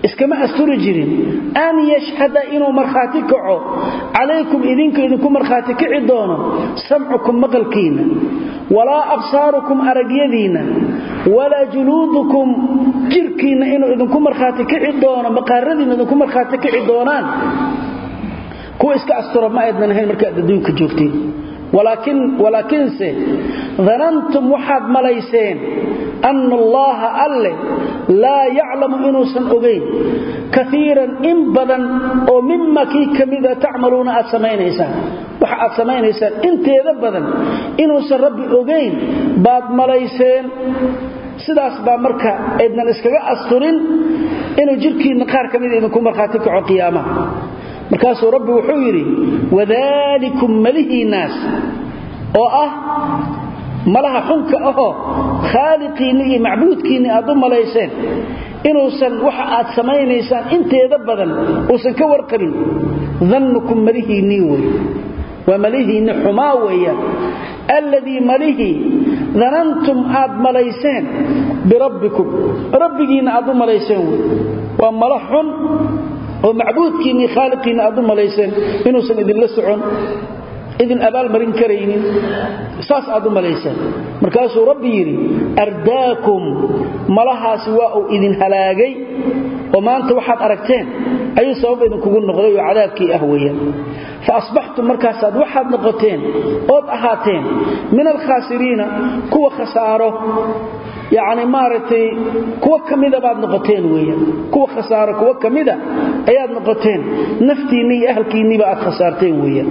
iskama asturi jirin an yashhada inuu markhaati kaco calaykum idinka idinku markhaati kici doono samcukum maqalkiina walaa absaarukum aragyadiina walaa juluudukum jirkiina inuu idinku markhaati kici doono maqaaradiina idinku markhaati kici doonaan kuwa iska astura ma aydnan ahayn markaad adduunka joogtiin ولكن ولكن سي ظننتم وحد مليسين أن الله أله لا يعلم إنوسا أغين كثيرا إن بدن ومما كي كمذا تعملون أسمين إسان وحا أسمين إسان انت إذا بدن إنوسا ربي أغين بعد مليسين sidaas baa marka eedna iskaga asturin inuu jirkiina qaar kamid idinku marxaati kaco qiyaamaha markaasuu rabbi wuxuu yiri wadalikum malihi nas oo ah malaha xunka ah khaliqiini iyo macbuudkiini aad u maleyseen inuusan waxa aad sameeynaysan inteeda badan uusan ka warqabin dhannukum malihiini way wa malihiini xumaa weeyaa الذي مليه ظننتم عاد مليسين بربكم ربكين عاد مليسين وملح ومعبودكين خالقين عاد مليسين إنه سند الله سعون إذن أبال مرين كرين ساس عاد مليسين مركز ربي يري أرداكم ملها سواء إذن هلاقي وما أنت واحد أركتين أي صواب إذن كقول نغضي وعذابك أهويا فأصبحتم مركزات واحد نقطين أود أهاتين من الخاسرين كوا خساره يعني مارتي كوا كميدة بعد نقطين ويا كوا خساره كوا كميدة أياد نقطين نفتيني أهلكيني بعد خسارتين ويا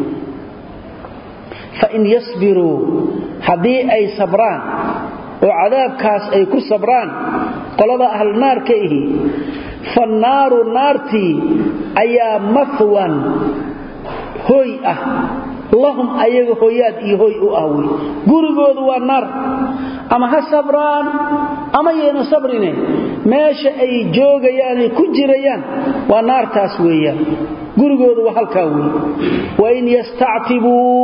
فإن يصبروا حدي أي صبران وعذاب كاس أي كل صبران قلد أهل النار كيه فالنار نارتي أيا مثوى هوي أه اللهم أيها هويات إيهوي أهوي قرقود والنار أما هالصبران أما ينا صبرين ماشي أي جوغ يعني كجريان والنار تاسويا قرقود وحالكاوي وإن يستعتبوا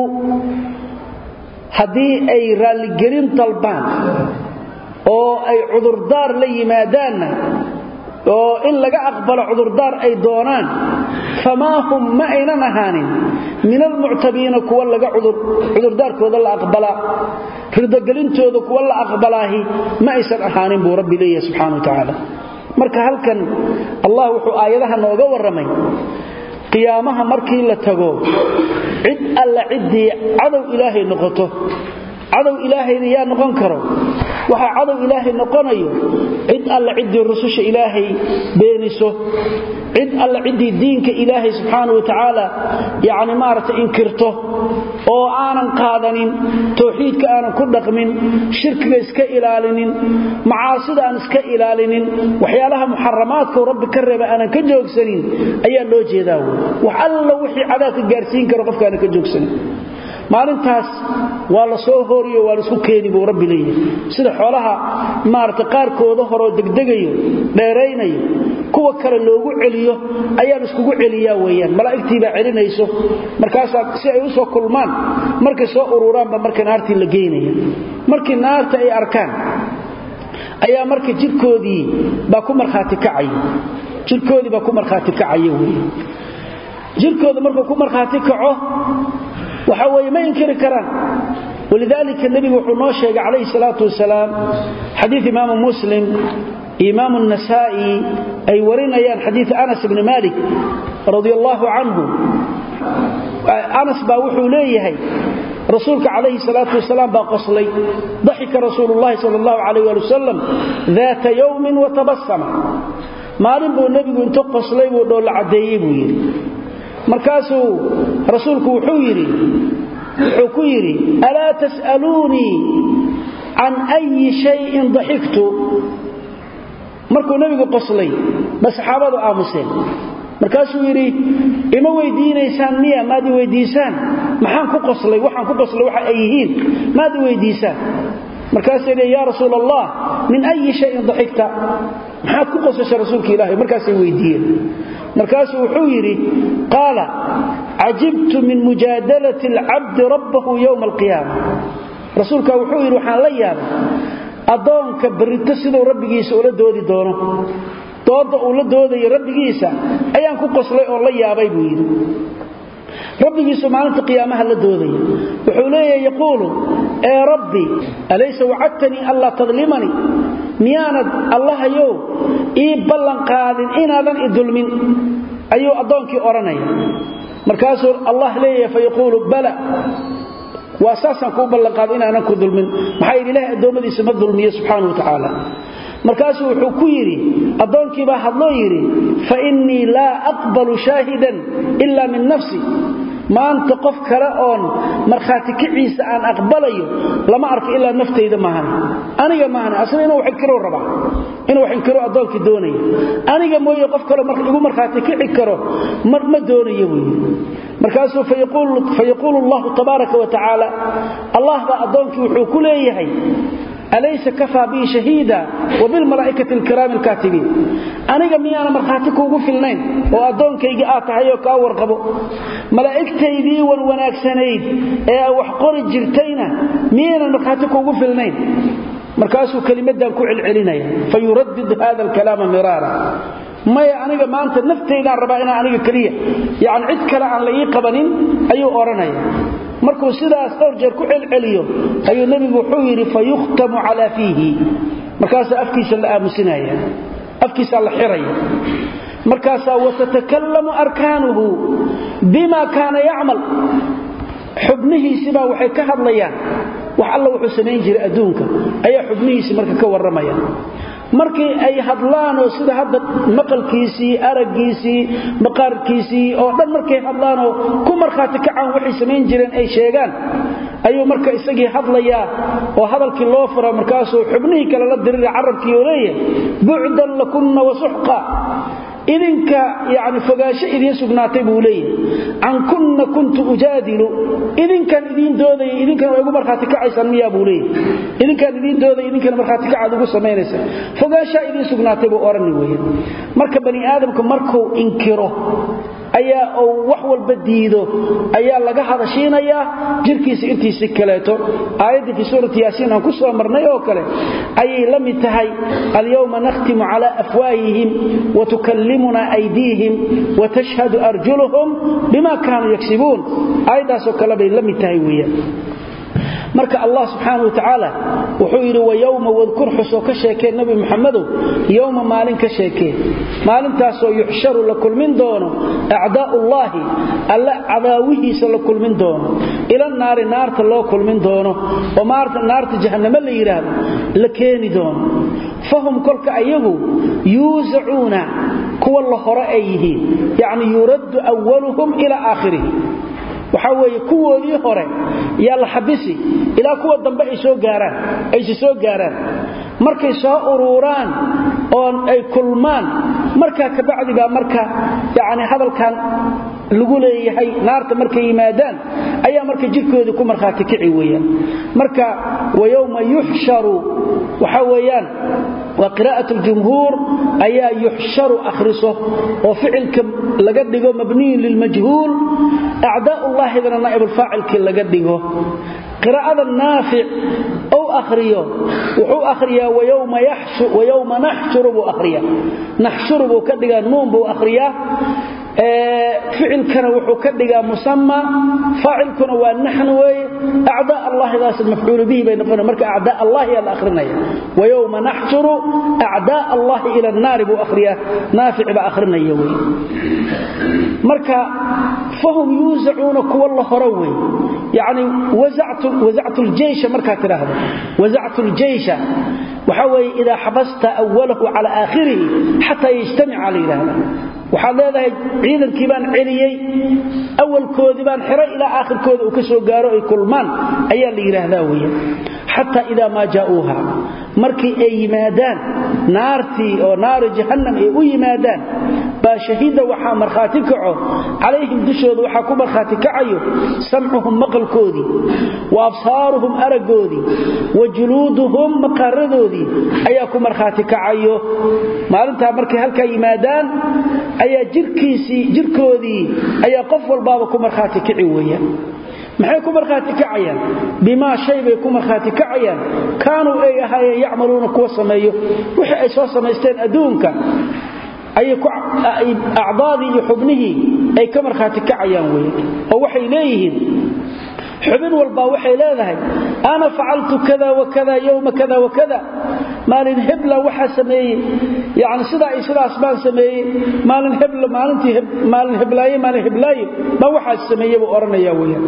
هدي أي رالقرين طلبان أو أي عذردار لي مادانا oo in laga aqbalo cudurdar ay doonaan fama hum ma'ina nahanin min almu'tabin kuwa laga cudur cudurdarkooda la aqbala rido galintooda kuwa la aqbalaahi ma aysan ahaanin buu rabbi leeyahay subhanahu wa ta'ala marka halkan allah wuxuu aayadaha nooga waramay qiyaamaha markii la tago cid alla cidii cadow ilaahay noqoto cadow ilaahay yaa noqon karo waxa cadow ilaahay noqonayo cid alla cidii rususha ilaahay beeniso cid alla cidii diinka ilaahay subhanahu wa ta'ala yaani maarta inkirto oo aanan qaadanin tawxiidka aanan ku dhaqmin shirkiga iska ilaalinin macaasida aan iska ilaalinin waxyaalaha muharramaadka rabbi ka reeba aanan ka joogsanin ayaa loo jeedaa wax alla wixii cadaabka gaarsiin karo qofka aan ka joogsanin maalintaas waa la soo hooriyo waa la isku keenay buu rabbi leeyahay sida xoolaha maarta qaarkooda horo degdegayo dheereynayo kuwa kale loogu celiyo ayaa isku celiyaa weeyaan malaa'igtii baa celinayso markaas si ay u soo kulmaan markay soo ururaan ba markii naartii la geenayo markii naarta ay arkaan ayaa markii jirkoodii ba ku marxaati kacay jirkoodii ba ku marxaati kacay weeyaan jirkooda markuu ku marxaati kaco waxa way ma inkiri karaan ولذلك النبي وحنا شيخ عليه الصلاه والسلام حديث امام مسلم امام النسائي اي ورينيان حديث انس بن مالك رضي الله عنه انس با وحو ليهي رسولك عليه الصلاه والسلام با قصلي ضحك رسول الله صلى الله عليه وسلم ذات يوم وتبسم مالين بو نبي انت قصلي بو دول عديي بو يري markaasuu rasuulku wuxuu yiri wuxuu ku yiri ala tasaluni an ayi shay'in dhahiktu markuu nabigu qoslay ba saxaabadu aamuseen markaasuu yiri ima weydiinaysaan miya maad weydiisaan maxaan ku qoslay waxaan ku qoslay waxa ay yihiin maad weydiisaan markaasuu yiri ya rasuulallah min ayi shay'in dhahikta maxaa ku qosashay rasuulka ilaahay markaasuu weydiiyay markaasuu wuxuu yiri qaala ajibtu min mujadalati al-'abd rabbahu yawm al-qiyamah rasuulka wuxuu yiri waxaan la yaabay adoonka barito sidoo rabbigiisa ula doodi doono dooda uu la dooday rabbigiisa ayaan ku qoslay oo la yaabay buu yiri rabbigiisu maalinta qiyaamaha la dooday wuxuu leeyahay yaqulu ee rabbi alaysa wa'adtani alla tadlimani miyaanad allah yow ii ballan qaadin inaadan idulmin ayuu adoonkii oranaya markaasuu allah leeyahay fa yaqulu bala واساسا كو بلن قاد ان انا كدلمن maxay ilaahay adoomadiisa ma dulmiyo subhanahu wa ta'ala markaas wuxuu ku yiri adoonkii baa hadloo yiri fa inni la aqbalu shahidan illa min nafsi ma anta qof kale oon marxaati kiciisa aan aqbalayo lama arko illa naftayda maahan aniga maahan asna inuu wax kiro raba inuu wax kiro adoonkii doonayo aniga mooyo qof kale marka igu marxaati kici karo mar ma doonayo markaasuu fayaqul fayaqul Allah tabaaraka wa ta'ala Allah ba adoonkii wuxuu ku leeyahay alaysa kafa bi shahida wa bil malaa'ikati al kiram al katibin aniga miyana marxaati kuugu filnayn oo adoonkayga aad tahay oo ka warqabo malaa'iktaydii wan wanaagsanayd ee wax qori jirtayna miyana marxaati kuugu filnayn markaasuu kalimadan ku cilcilinaya fayuraddid hada al kalam mirara maya aniga maanta naftayda rabaa inaan aniga kaliya yaani cid kale aan la ii qabanin ayuu oranaya markuu sidaas dhowr jeer ku celceliyo ayuu nabigu wuxuu yiri fayukhtamu ala fihi markaas afkiisa la aamusinaya afkiisa la xiraya markaas watatakallamu arkanuhu bima kana ya'mal xubnihiisa ba waxay ka hadlayaan wax alla wuxuu sameeyay jiray adduunka ayaa xubnihiisa marka ka waramaya markii ay hadlaan oo sida hadda maqalkiisii aragiisii maqarkiisii oo dhan markay hadlaan oo ku marxaati kacaan waxay sameeyeen jireen ay sheegaan ayuu marka isagii hadlaya oo hadalkii loo furo markaas uu xubnihii kala la diray carabkii oo leeyahay bu'dan lakunna wa suhqa idinka yaani fogaasho idin sugnaatay buu leeyahay an kunna kuntu ujadilu idinkan idin dooday idinkan way ugu marxaati kacaysan miyaa buu leeyahay idinkan idin dooday idinkan marxaati kacad ugu sameynaysa fogaasho idin sugnaatay buu oran weeyay marka bani aadamku markuu inkiro ayaa oo wax walba diido ayaa laga hadashiinaya jirkiisa intiisa kaleeto aayadda fi suurati yaasiin aan ku soo marnay oo kale ayay la mid tahay al-yawma nakhtimu ala afwaahihim wa tukallimuna aydihim wa tashhadu arjuluhum bima kanu yaksibun aayadaas oo kale bay la mid tahay weeyaan marka Allah subhanahu wa ta'ala wuxuu yiri wa yawma wadhkur xuso ka sheekay nabi Muhammad yawma maalin ka sheekay maalintaas oo yuhsharu la kulmin doono a'daa'ullah alla adaawihiisa la kulmin doono ila naari naarta loo kulmin doono oo maarta naarta jahannama la yiraahdo la keeni doono fahum kulka ayagu yuzauna kuwa la hore ay yihiin yaani yuraddu awwaluhum ila aakhirih waxa weeye kuwoodii hore yaa la xabisi ilaa kuwa dambe ay soo gaaraan ay soo gaaraan markay soo ururaan oo ay kulmaan marka ka bacdi ba marka yaani hadalkan lagu leeyahay naarta markay yimaadaan ayaa marka jirkooda ku marxaati kici weeyaan marka wayawma yuhsharu waxa weeyaan wa qiraa'atu al-jumhur ayaa yuhsharu akhriso oo ficilka laga dhigo mabni lil majhul a'daa'u allah idana naa'ib al-fa'il ki laga dhigo qiraa'ada naafi' oo akhriyo wuxuu akhriyaa wayawma yahshu wayawma nahshuru bu akhriya nahshuru bu ka dhiga nuun bu akhriya فعل كان وحكد مسمى فاعل كان ونحن أعداء الله ذات المفعول به بين قلنا مرك أعداء الله إلى آخرنا ويوم نحشر أعداء الله إلى النار بأخرية نافع بأخرنا يوي مرك فهم يوزعون كو الله روي يعني وزعت وزعت الجيش مرك تراهب وزعت الجيش وحوي إذا حبست أوله على آخره حتى يجتمع عليه هذا waxaa leedahay ciidankii baan celiyay awalkoodii baan xiray ilaa aakhirkooda uu ka soo gaaro ay kulmaan ayaa la yiraahdaa weeye hatta ida ma jaa'uha markii ay yimaadaan naartii oo naar jahannam ay u yimaadaan ba shahida waxa marxaati kaco calayhim dushooda waxa ku marxaati kacayo sam'uhum maqalkoodi wa absaaruhum aragoodi wa juluduhum maqaradoodi ayaa ku marxaati kacayo maalinta markay halka yimaadaan ayaa jirkiisi jirkoodii ayaa qof walbaaba ku marxaati kici weeyaan maxay ku marxaati kacayaan bima shay bay ku marxaati kacayaan kaanu ay ahaayeen yacmaluuna kuwa sameeyo wixii ay soo sameysteen adduunka ay ku acdaadii iyo xubnihi ay ka marxaati kacayaan way oo waxay leeyihiin xubin walba waxay leedahay ana fa'altu kada wa kada yawma kada wa kada maalin hebla waxa sameeyay yaani sida ay sida asbaan sameeyay maalin hebla maalintii maalin heblaaye maalin heblaaye ba waxa sameeyay buu oranaya weeyaan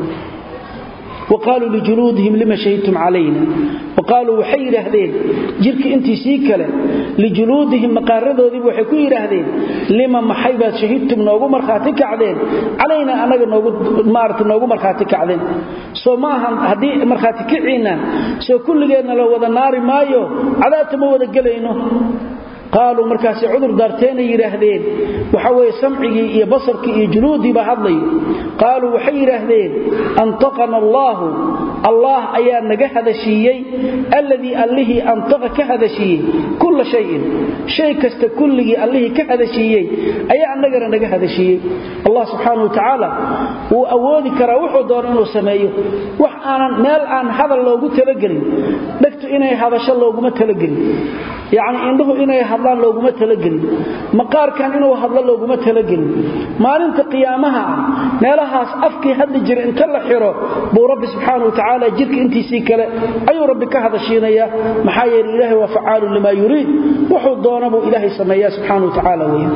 وقالوا لجلودهم لما شهدتم علينا وقالوا وحي يراهدين جيرك انتي سي كله لجلودهم مقاردودي waxay ku yiraahdeen lima maxayba shahidtum noogu marxaati kacdeen علينا anaga noogu maarta noogu marxaati kacdeen soo maahan hadii marxaati kiciina soo kulligeena la wada naari maayo cadaabta wada galayno قالوا مركاسي عذر دارتين يراهدين وحوي سمعي iyo basarki iyo juluudi ba hadlay قالوا waxay yiraahdeen antaqana Allah Allah ayaa naga hadashiyay alladhi alladhi antaqa ka hadashiyay kullu shay shay kasta kulligi alladhi ka hadashiyay ayaa anaga naga hadashiyay Allah subhanahu wa ta'ala uu awoodi kara wuxuu doono inuu sameeyo wax aanan meel aan hadal loogu talagelin dhagtu inay hadasho loogu talagelin yaani indhuhu inay hadlaan looguma talagelin maqaarkan inuu hadlo looguma talagelin maalinta qiyaamaha meelahaas afkii hadli jir inta la xiro buu rabbi subhanahu wa ta'ala jirka intiisii kale ayuu rabbi ka hadashiinaya maxaa yeelay ilaahay waa facaalu lima yuriid wuxuu doonaba ilaahay sameeyaa subhanahu wa ta'ala weeyaan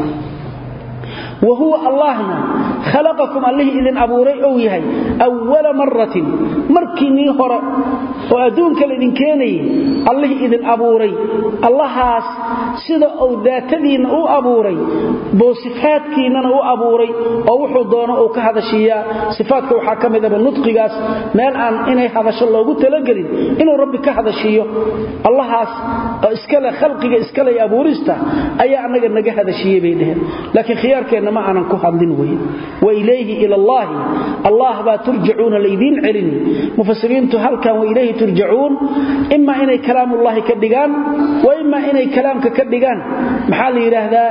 وهو اللهنا خلقكم الله إذن أبوري أو يهي أول مرة مركني هرى وأدونك الذين كاني الله إذن أبوري الله سيدا أو ذاتذين أو أبوري بصفات كيننا أو أبوري أو حضان أو كهذا الشيء صفاتك وحاكم إذا بالنطق قاس ما الآن إنه هذا الشيء الله قلت لقري إنه ربي كهذا الشيء الله إسكال خلقك إسكال أبوريستا أي أنك نجا هذا الشيء بينهم لكن خيارك ما أنا كهذين وين وإليه إلى الله الله با ترجعون الذين علني مفسرين هل كان وإليه ترجعون إما إني كلام الله كدقان وإما إني كلامك كدقان محال هذا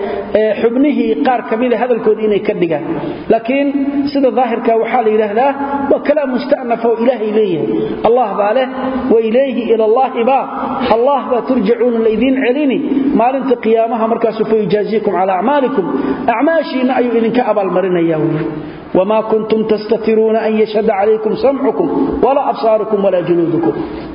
حبنه قار كميل هذا الكود إني كدقان لكن سيد الظاهر كوحال هذا وكلام مستأنف وإله إليه الله باله وإليه إلى الله با الله با ترجعون الذين علني ما لنت قيامها مركز فيجازيكم على أعمالكم أعماشينا أيو إذن كأبال مرنا يوم وما كنتم تستترون أن يشهد عليكم سمعكم ولا أبصاركم ولا جلودكم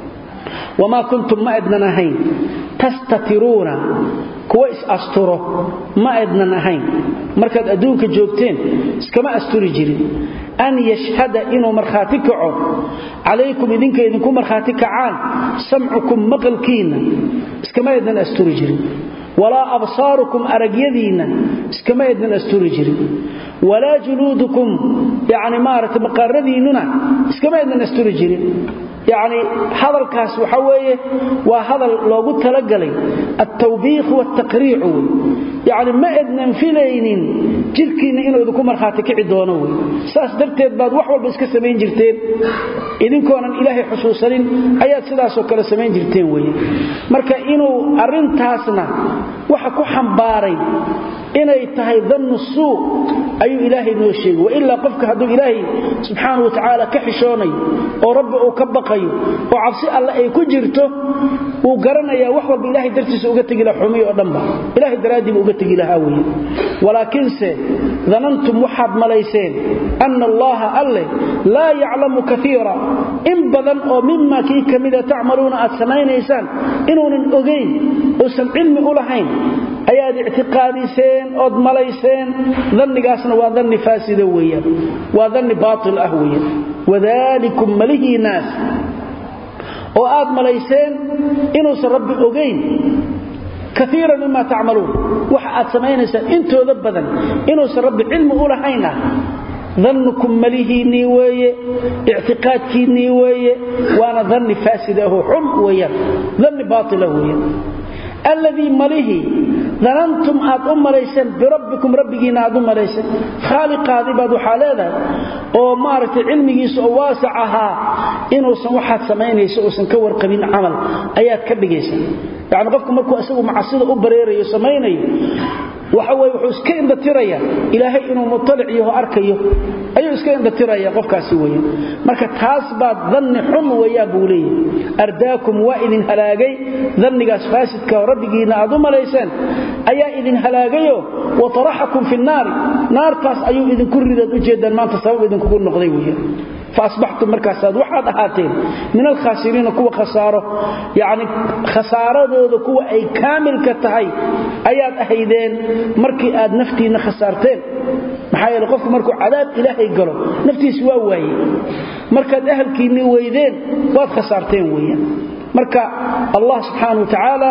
وما كنتم ما أدنا نهين تستترون كويس أستره ما أدنا نهين مركز أدونك جوبتين كما أستري جري أن يشهد إنه مرخاتك عليكم إذنك إذنكم مرخاتك عان سمعكم مقلكين كما أدنا أستري جري ولا أبصاركم أرقيدين كما يدن أسترجر ولا جلودكم يعني مارة مقارديننا كما يدن أسترجر يعني هذا الكاس وحويه وهذا لو قلت لقلي التوبيخ والتقريع يعني ما إذن انفلين جلكين إنه يذكم مرخاتك عدوانوي ساس درتين بعد وحوال بس كسمين جرتين إذن كونا إلهي حسوسين آيات سلاس وكلا سمين جرتين وي مركا إنه أرين تاسنا وحكو حنباري إنه يتهي ظن السوء أي إلهي نوشيه وإلا قفك هدو إلهي سبحانه وتعالى كحشوني ورب وكبقي وعبسي الله أي كجرته وقرنا يا وحوال بإلهي درتس وقتك إلى حمي ودنبا إلهي درادي وقتك إلى هاوي ولكن سي ظننتم وحد مليسين أن الله الله لا يعلم كثيرا إن بذن أو مما كي كمذا تعملون أتسمين إيسان إنون أغين وسم علم أولهين أياد اعتقاديسين أود مليسين ظن قاسنا وظن فاسد ويا وظن باطل أهويا وذلكم مليه ناس وآد مليسين إنو سرب أغين كثيرا مما تعملون وحقات سمينيسان انتو ذبذا إنو سرب علم أولهين ظنكم مليه نيوية اعتقادك نيوية وانا ظن فاسده حم ويا ظن باطله ويا الذي مليه ظننتم آد أم ليسان بربكم ربكين آد أم ليسان خالق هذه بعد حالة ومارت علمه سواسعها إنه سنوحات سميني سوسن كور قبين عمل آيات كبقيسان يعني قفكم مركو أسوه مع السيدة أبريري سميني waxa way wuxuu iska indhatiraya ilaahay inuu mutalic yahay arkayo ayuu iska indhatiraya qofkaasi weeyaan marka taas baad dhanni xun weeyaa buu leeyahay ardaakum wa idin halaagay dhannigaas faasidka rabbigiina aad u maleyseen ayaa idin halaagayo wa tarahakum fi an-nar naartaas ayuu idin ku ridaad u jeedaan maanta sabab idin kugu noqday weeyaan فاصبحتم مركزات waxaad ahaateen min al khasiriin kuwa khasaaro yaani khasaaradooda kuwa ay kaamil ka tahay ayaad ahaydeen markii aad naftiina khasaarteen maxaa yeelay qofku markuu cadaab ilaahay galo naftiisa waa waayay markaad ahalkiina weydeen waad khasaarteen weeyaan marka Allah subhanahu wa ta'ala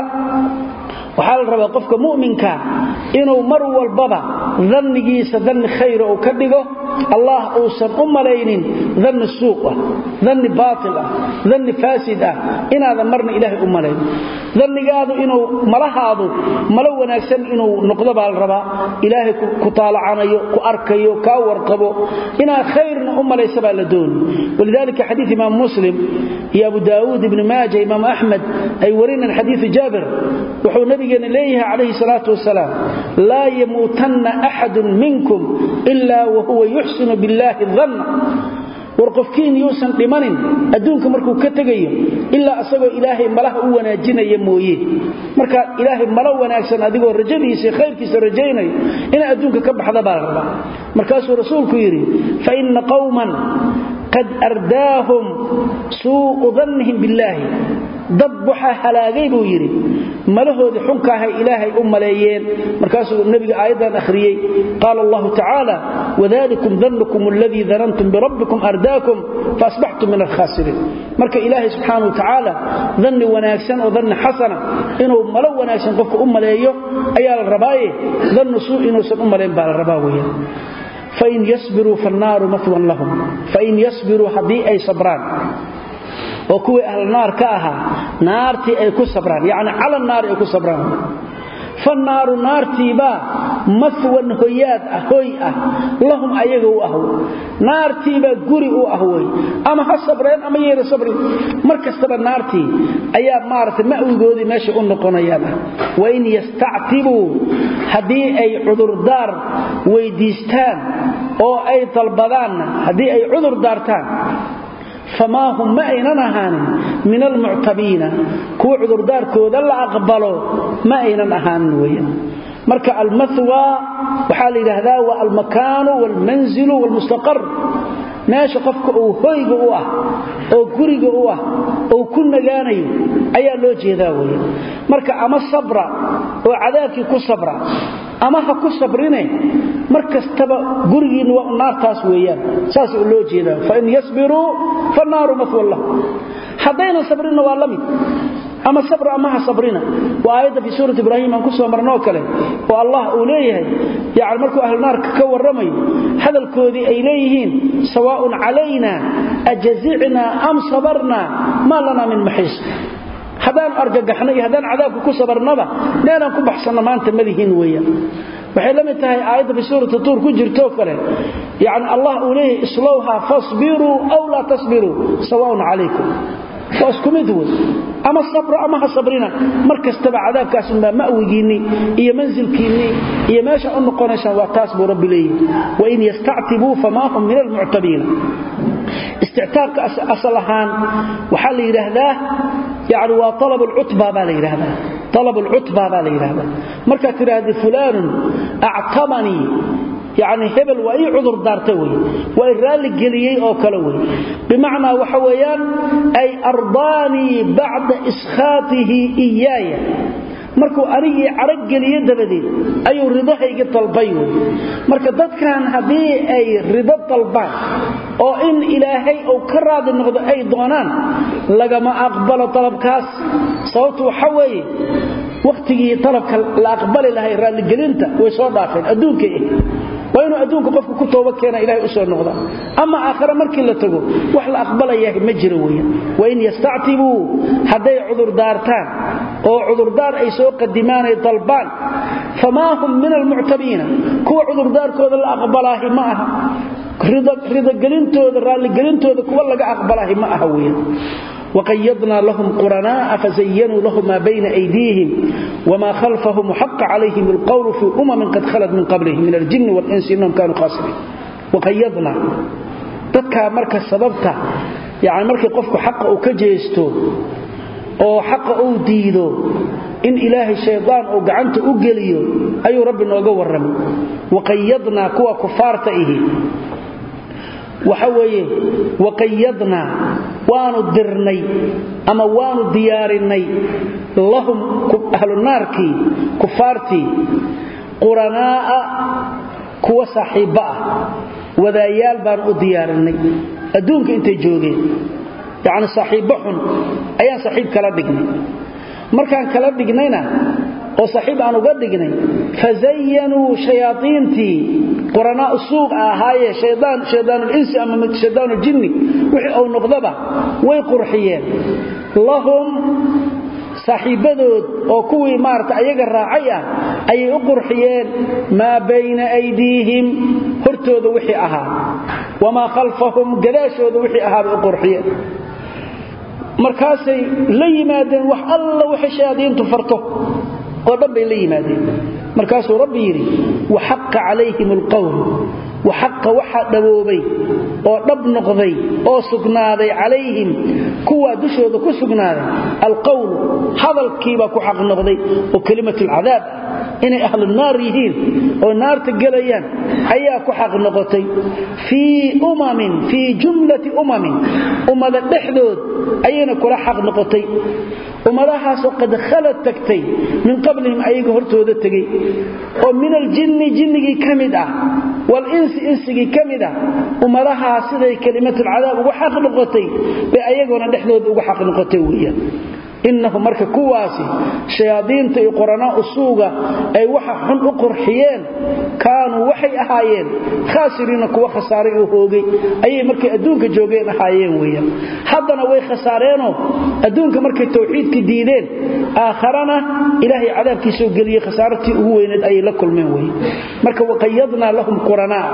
waxa la rabaa qofka muuminka inuu mar walbaba dhannigiisa dhanni khayr oo ka dhigo Allah uu san u malaynin dhanni suuq ah dhanni baatil ah dhanni faasid ah inaada marna ilaahay u malayn dhannigaadu inuu malahaadu malo wanaagsan inuu noqdo baa la rabaa ilaahay ku taalacanayo ku arkayo ka warqabo ina khayrna u malaysa baa la doon walidalika hadith imam muslim ya abu daawud ibn majah imam ahmad ay warina hadith jabir wuxuu nabigeena leeyahay alayhi salatu wassalam la yamutanna ahadun minkum illa wa huwa yuhsinu billahi dhanna warqofkiin yuusan dhimanin adduunka markuu ka tagayo illa asagoo ilaahay malaha u wanaajinaya mooyee marka ilaahay malo wanaagsan adigoo rajadiisa khayrkiisa rajaynay ina adduunka ka baxda baa rabaa markaasuu rasuulku yiri fa inna qauman qad ardaahum su'u dhannihim billahi dad waxa halaagay buu yiri malahoodi xunkaahay ilaahay u maleeyeen markaasuu nabiga aayadan akhriyay qala allah ta'ala wadhalikum dhannukum alladhi dhanantum bi rabbikum ardaakum fasbahtum min al-khasirin marka ilaahay subhanahu wa ta'ala dhanni wanaagsan oo dhanni hasana inuu malo wanaagsan qofku u maleeyo ayaa la rabaaye dhannu suu inuu san u maleen baa la rabaa weeyaan fa in yasbiru fan-naru mathwan lahum fa in yasbiru hadii ay sabraan oo kuwa ahl naar ka aha naarti ay ku sabraan yaani ala naar ay ku sabraan فالنار نارتيبا مثوى هياد أهوي أه لهم أيغو أهوي نارتيبا قري أهوي أما هالصبرين أما يري صبرين مركز تبا نارتي أيام مارت مأوي قودي ماشي أنقون أيامها وإن يستعتبوا هدي أي عذر دار ويديستان أو أي طلبان هدي أي عذر دارتان فما هم ما أيننهان من المعتبين كو عذر دار كودا لا أقبلوا ما أيننهان ويا مركع المثوى وحال هذا والمكان والمنزل والمستقر ماشي قفك أو هيغ أو أو قريغ أو أو كنا جانيو أيا لو جيدا ويا مركع أما الصبر وعذاك كو صبر أما حكو صبريني مركز تبا قريين والنار تاس ويان ساسي لو جيدا فإن يصبروا فالنار مثوى الله حدينا صبرنا والله أما الصبر أما صبرنا وآية في سورة إبراهيم أنكسوا مرنوك له والله أوليه يعني مركو أهل النار كور رمي هذا الكودي إليهين سواء علينا أجزعنا أم صبرنا ما لنا من محيص هذان أرجحنا هذان عذابك كصبرنا با لا نكون بحثنا ما أنت مليهين ويا وحينما انتهى آية في سورة الطور كجرتو كله يعني الله أوليه اصلوها فاصبروا أو لا تصبروا سواء عليكم فاسكم يدوز أما الصبر أما الصبرنا مركز تبع عذاب كاسم مأويني إيا منزل كيني إيا ما شاء أنه قنشا وتاسبوا رب لي وإن يستعتبوا فما هم من المعتبين استعتاب أصلحان وحال يرهداه يعني وطلب العتبة باليرهده طلب العتبة باليرهده مركا تراد فلان اعتبني يعني هبل واي عذر دارتوي واي رالي جليي او كلوي بمعنى وحويان اي ارضاني بعد اسخاطه اياي markuu arigii arag galiye dabadeed ayuu ridahayga talbay marka dadkan hadii ay rido talbaan oo in ilaahay oo ka raadi noqdo ay doonaan lagama aqbalo talabkaas sababtu waxa weeye waqtigii talabka la aqbali lahay raali gelinta way soo dhaafeen adduunka وإنه أدونك قفك كتوبة كان إلهي أسوى النغضة أما آخر مركي لتقو وحل أقبل إياه مجرويا وإن يستعتبوا هدي عذر دارتان أو عذر دار أي سوق الدمان طلبان فما هم من المعتبين كو عذر دار كو ذا أقبله معها رضا قلنتو ذا رالي قلنتو ذا كو لغا أقبله معها ويا وقيضنا لهم قرناء فزينوا لهم ما بين أيديهم وما خلفهم وحق عليهم القول في أمم قد خلت من قبلهم من الجن والإنس إنهم كانوا خاسرين وقيضنا تدكى مركز سببتها يعني مركز قفك حق أو كجيستو أو حق أو ديدو إن إله الشيطان أو قعنت أقليو أي ربنا وقور رمي وقيضنا كوا كفارته وحوي وقيضنا وانو درني أما وانو ديارني لهم أهل النار كي كفارتي قرناء كوا صاحباء وذايال بانو ديارني أدونك انت جوغين يعني صاحبهم أيان صاحب كلا دقني مركان كلا دقنينا oo saaxiib aan uga dhignay fazayanu shayaatiinti qurana usuq ahaaye shaydaan shaydaanul insi ama shaydaanul jinni wixii oo noqdaba way qurxiyeen lahum saaxiibadood oo kuwii maarta ayaga raacay ah ayay u qurxiyeen ma bayna aydihim hortooda wixii ahaa wama khalfahum gadaashooda wixii ahaa u qurxiyeen markaasay la yimaadeen wax alla wixii shayaadiintu farto ودب إليه مادين مركز ربي يري وحق عليهم القول وحق وحد دبوبي ودب نقضي أو سقناذي عليهم كوا دشود كسقناذي القول هذا الكيبا كحق نقضي وكلمة العذاب إن أهل النار يهين والنار تقليان أيها كحق نقضي في أمم في جملة أمم أمم الحدود أينا كل حق نقضي وملاحظ قد خلت تكتي من قبلهم أيها هرتودة تقي ومن الجن جنجي كمدة والإنس إنسجي كمدة وملاحظ سيدة كلمة العذاب وحق نقطي بأيها نحدود وحق نقطي ويا إنهم مركا كواسي شياطين تي قرناء السوغة أي وحا حن أقرحيين كانوا وحي أحايين خاسرين كوا خسارين وهوغي أي مركا أدونك جوغين أحايين ويا حضنا وي خسارينو أدونك مركا التوحيد كديدين آخرنا إلهي عذاب كيسو قليا خسارتي هوين أي لكل من وي مركا وقيضنا لهم قرناء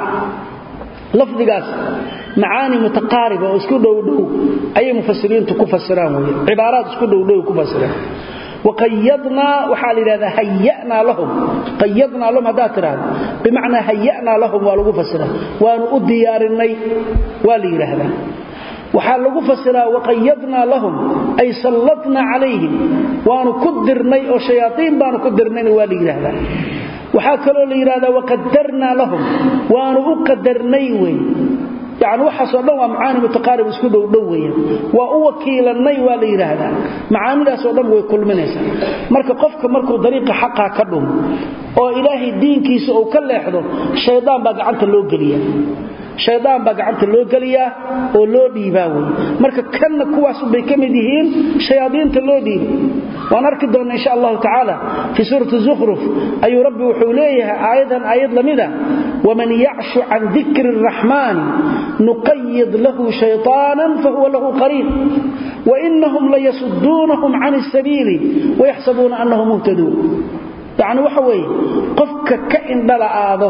لفظ معاني متقاربة واسكو دو دو أي مفسرين تكفسران وهي عبارات اسكو دو دو كفسران وقيضنا وحال هذا هيئنا لهم قيضنا لهم هذا ترى بمعنى هيئنا لهم ولو فسران وأن أديارني ولي هذا وحال لو فسرا وقيضنا لهم أي سلطنا عليهم وأن قدرني أو شياطين بأن قدرني ولي هذا وحاكلوا ليرادا وقدرنا لهم وانو قدرني وين يعني وحصل الله معاني متقارب اسكو دو دويا ووكيلني وليرادا معانيdaas oo dhan way kulminaysa marka qofka markuu dariiqa xaqa ka dhum oo ilaahi diinkiisa uu ka leexdo shaydaan baa gacanta loo galiyaa shaydaan baa gacanta loo galiyaa oo loo dhiibaa way marka kanna kuwaas bay kamid yihiin shayaadiinta loo dhiib waan arki doonaa insha Allah ta'ala fi surah az-zukhruf ay rabbi wuxuu leeyahay aayadan aayad lamida waman ya'shu an dhikri ar-rahman nuqayyid lahu shaytanan fahuwa lahu qarin wa innahum la yasuddunhum 'an as-sabili wa yahsabuna annahum muhtadun yani waxa way qofka ka indhala aado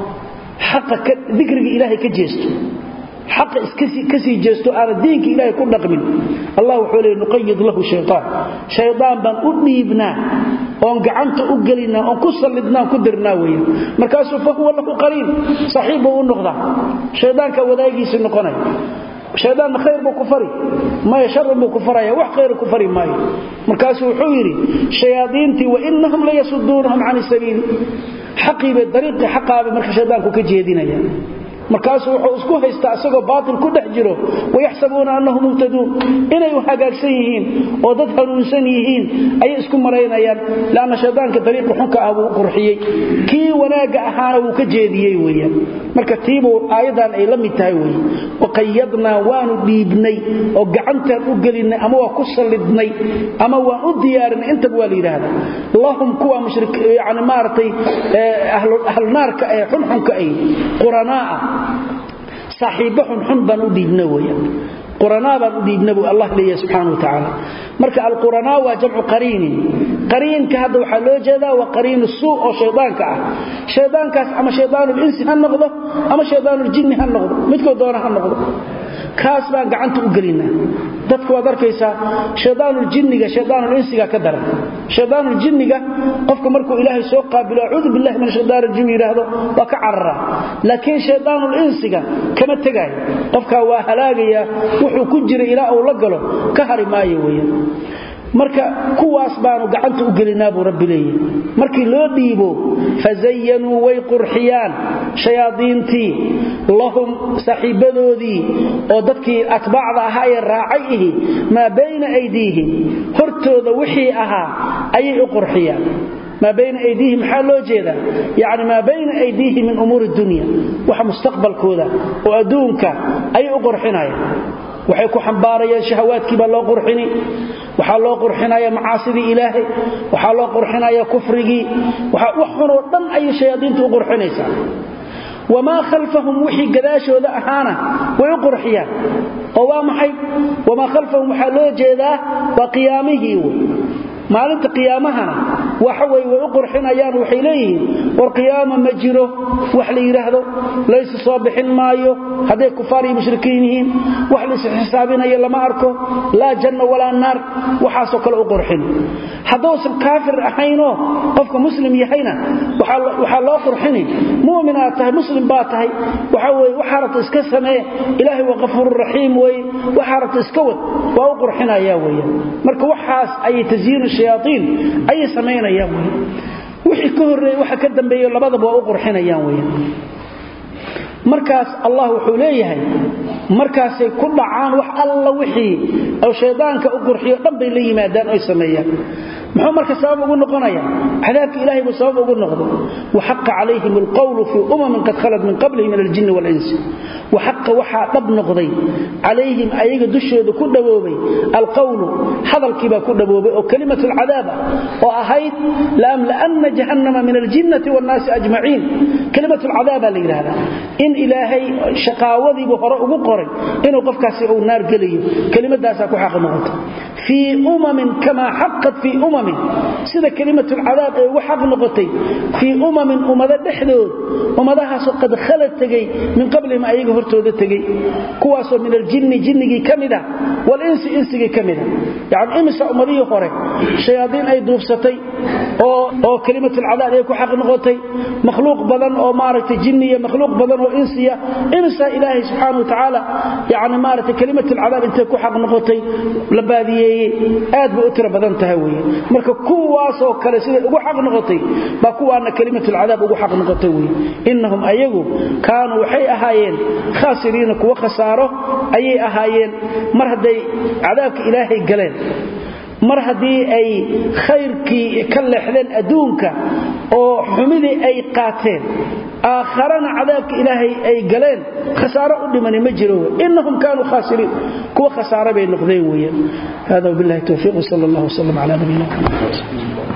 حق ذكر إلهي كجيستو حق كسي جيستو على دينك إلهي كل نقمن الله حوله نقيض له شيطان شيطان بان أدنيبنا وانقعنت أقلنا وانكسلدنا وكدرنا ويا مركاسه فهو له قرين صحيبه النقضة شيطان كودايقي سنقني شيطان خير بكفري ما يشر بكفري وح خير كفري ما مركاسه حويري شياطينتي وإنهم ليصدونهم عن السبيل حقي بالطريق حقا بمركز شيطانك كجيدينيا markaasuu wuxuu isku haystaa asagoo baatil ku dhex jiro wayxsabuuna annahum muhtadun inay hagaagsan yihiin oo dad hanuunsan yihiin ay isku maraynayaan laana shaydaanka dariiq xunka ah uu qurxiyay kii wanaaga ahaana uu ka jeediyay weeyaan marka tiibo aayadan ay la mid tahay weey waqayyadna waanu dhiibnay oo gacantaan u gelinay ama waa ku salidnay ama waa u diyaarinay inta waa liiraahda lahum kuwa mushrik yaani maartay ahlu ahlu naarka ay xun xunka ay quranaa صاحبهم حنبا وديبنا ويا قرناء وديبنا الله ليه سبحانه وتعالى marka alqurana waa jamcu qarin qarinka hada waxa loo jeedaa waa qarin suu oo shaydaanka ah shaydaankaas ama shaydaanul insi han noqdo ama shaydaanul jinni han noqdo midkood doona han noqdo kaas baan gacanta u gelinaa dadku waad arkaysaa shaydaanul jinniga shaydaanul insiga ka daran shaydaanul jinniga qofka markuu ilaahay soo qaabilo a'uudu billahi minash shaytaanir rajiim yiraahdo waa ka carara laakiin shaydaanul insiga kama tagay qofka waa halaagaya wuxuu ku jira ilaa uu la galo ka hari maayo weeyaan marka kuwaas baanu gacanta u gelinaa buu rabbi leeyahay markii loo dhiibo fazayyanu way qurxiyaan shayaadiintii lahum sahibadoodii oo dadkii atbaacda ahaa ee raacay ma bayna aydiihim hortooda wixii ahaa ayay u qurxiyaan ما بين أيديهم حالو جيدا يعني ما بين أيديهم من أمور الدنيا وح مستقبل كودا وأدونك أي أقرحنايا وحيكو حنباريا شهوات كبا لو قرحني وحالو قرحنايا معاصي إلهي وحالو قرحنايا كفرقي وحنو دم أي شياطين تقرحنيسا وما خلفهم وحي قداشو ذا أحانا ويقرحيا قوام حي وما خلفهم حالو جيدا وقيامه maalinta qiyaamahana waxa way way u qurxinayaan waxay leeyihiin war qiyaama ma jiro wax la yiraahdo laysa soo bixin maayo haday kufaar iyo mushrikiin yihiin wax la xisaabinayo lama arko la janna wala naar waxa soo kale u qurxin hadoosan kaafir ahayno qofka muslim yahayna waxa waxa loo qurxini muumina tahay muslim baa tahay waxa way waxa rabta iska samee ilaahi waa ghafuurur rahiim way waxa rabta iska wad waa u qurxinaya weeyaan marka waxaas ay taziin الشياطين أي سمين أيام وحي كهر وحي كدن بي لبضب وأقرحين أيام مركز الله حوليه مركز كل عام وح الله وحي أو شيطان كأقرحي رب لي مادان أي سمية محو مركز سبب أقول نقنايا حذاك إلهي بسبب أقول نقضه وحق عليهم القول في أمم قد خلت من قبله من الجن والإنس وحق وحا طب نقضي عليهم أيها دشوا كل بوبي القول هذا الكبا كل بوبي وكلمة العذاب وأهيد لأم لأن جهنم من الجنة والناس أجمعين كلمة العذاب اللي هذا إن إلهي شقاوذي بقرأ بقرأ إنه قف كاسئ النار قلي كلمة داساكو حق نقض في أمم كما حقت في أمم سيدة كلمة العذاب وحق نقضي في أمم أمذا دحدود أمذاها قد خلت تجي من قبل ما أيها hortooda tagay kuwaas oo min aljinni jinnigi kamida wal insi insigi kamida yaani imisa umadiyo hore shayaadiin ay duufsatay oo oo kalimatul cadaab ay ku xaq noqotay makhluuq badan oo maaragtay jinniya makhluuq badan oo insiya imisa ilaahi subhanahu wa ta'ala yaani maaragtay kalimatul cadaab intay ku xaq noqotay la baadiyay aad buu u tira badan tahay weey marka kuwaas oo kale sida ugu xaq noqotay ba kuwaana kalimatul cadaab ugu xaq noqotay weey innahum ayagu kaanu waxay ahaayeen خاسرين كوا خساره أي أهايين مر هدي عذابك إلهي قلين مر هدي أي خيرك كل حلين أدونك أو حمدي أي قاتين آخرنا عذابك إلهي أي قلين خساره قد من مجروه إنهم كانوا خاسرين كوا خساره بين نقضين ويا هذا وبالله التوفيق وصلى الله وسلم على نبينا محمد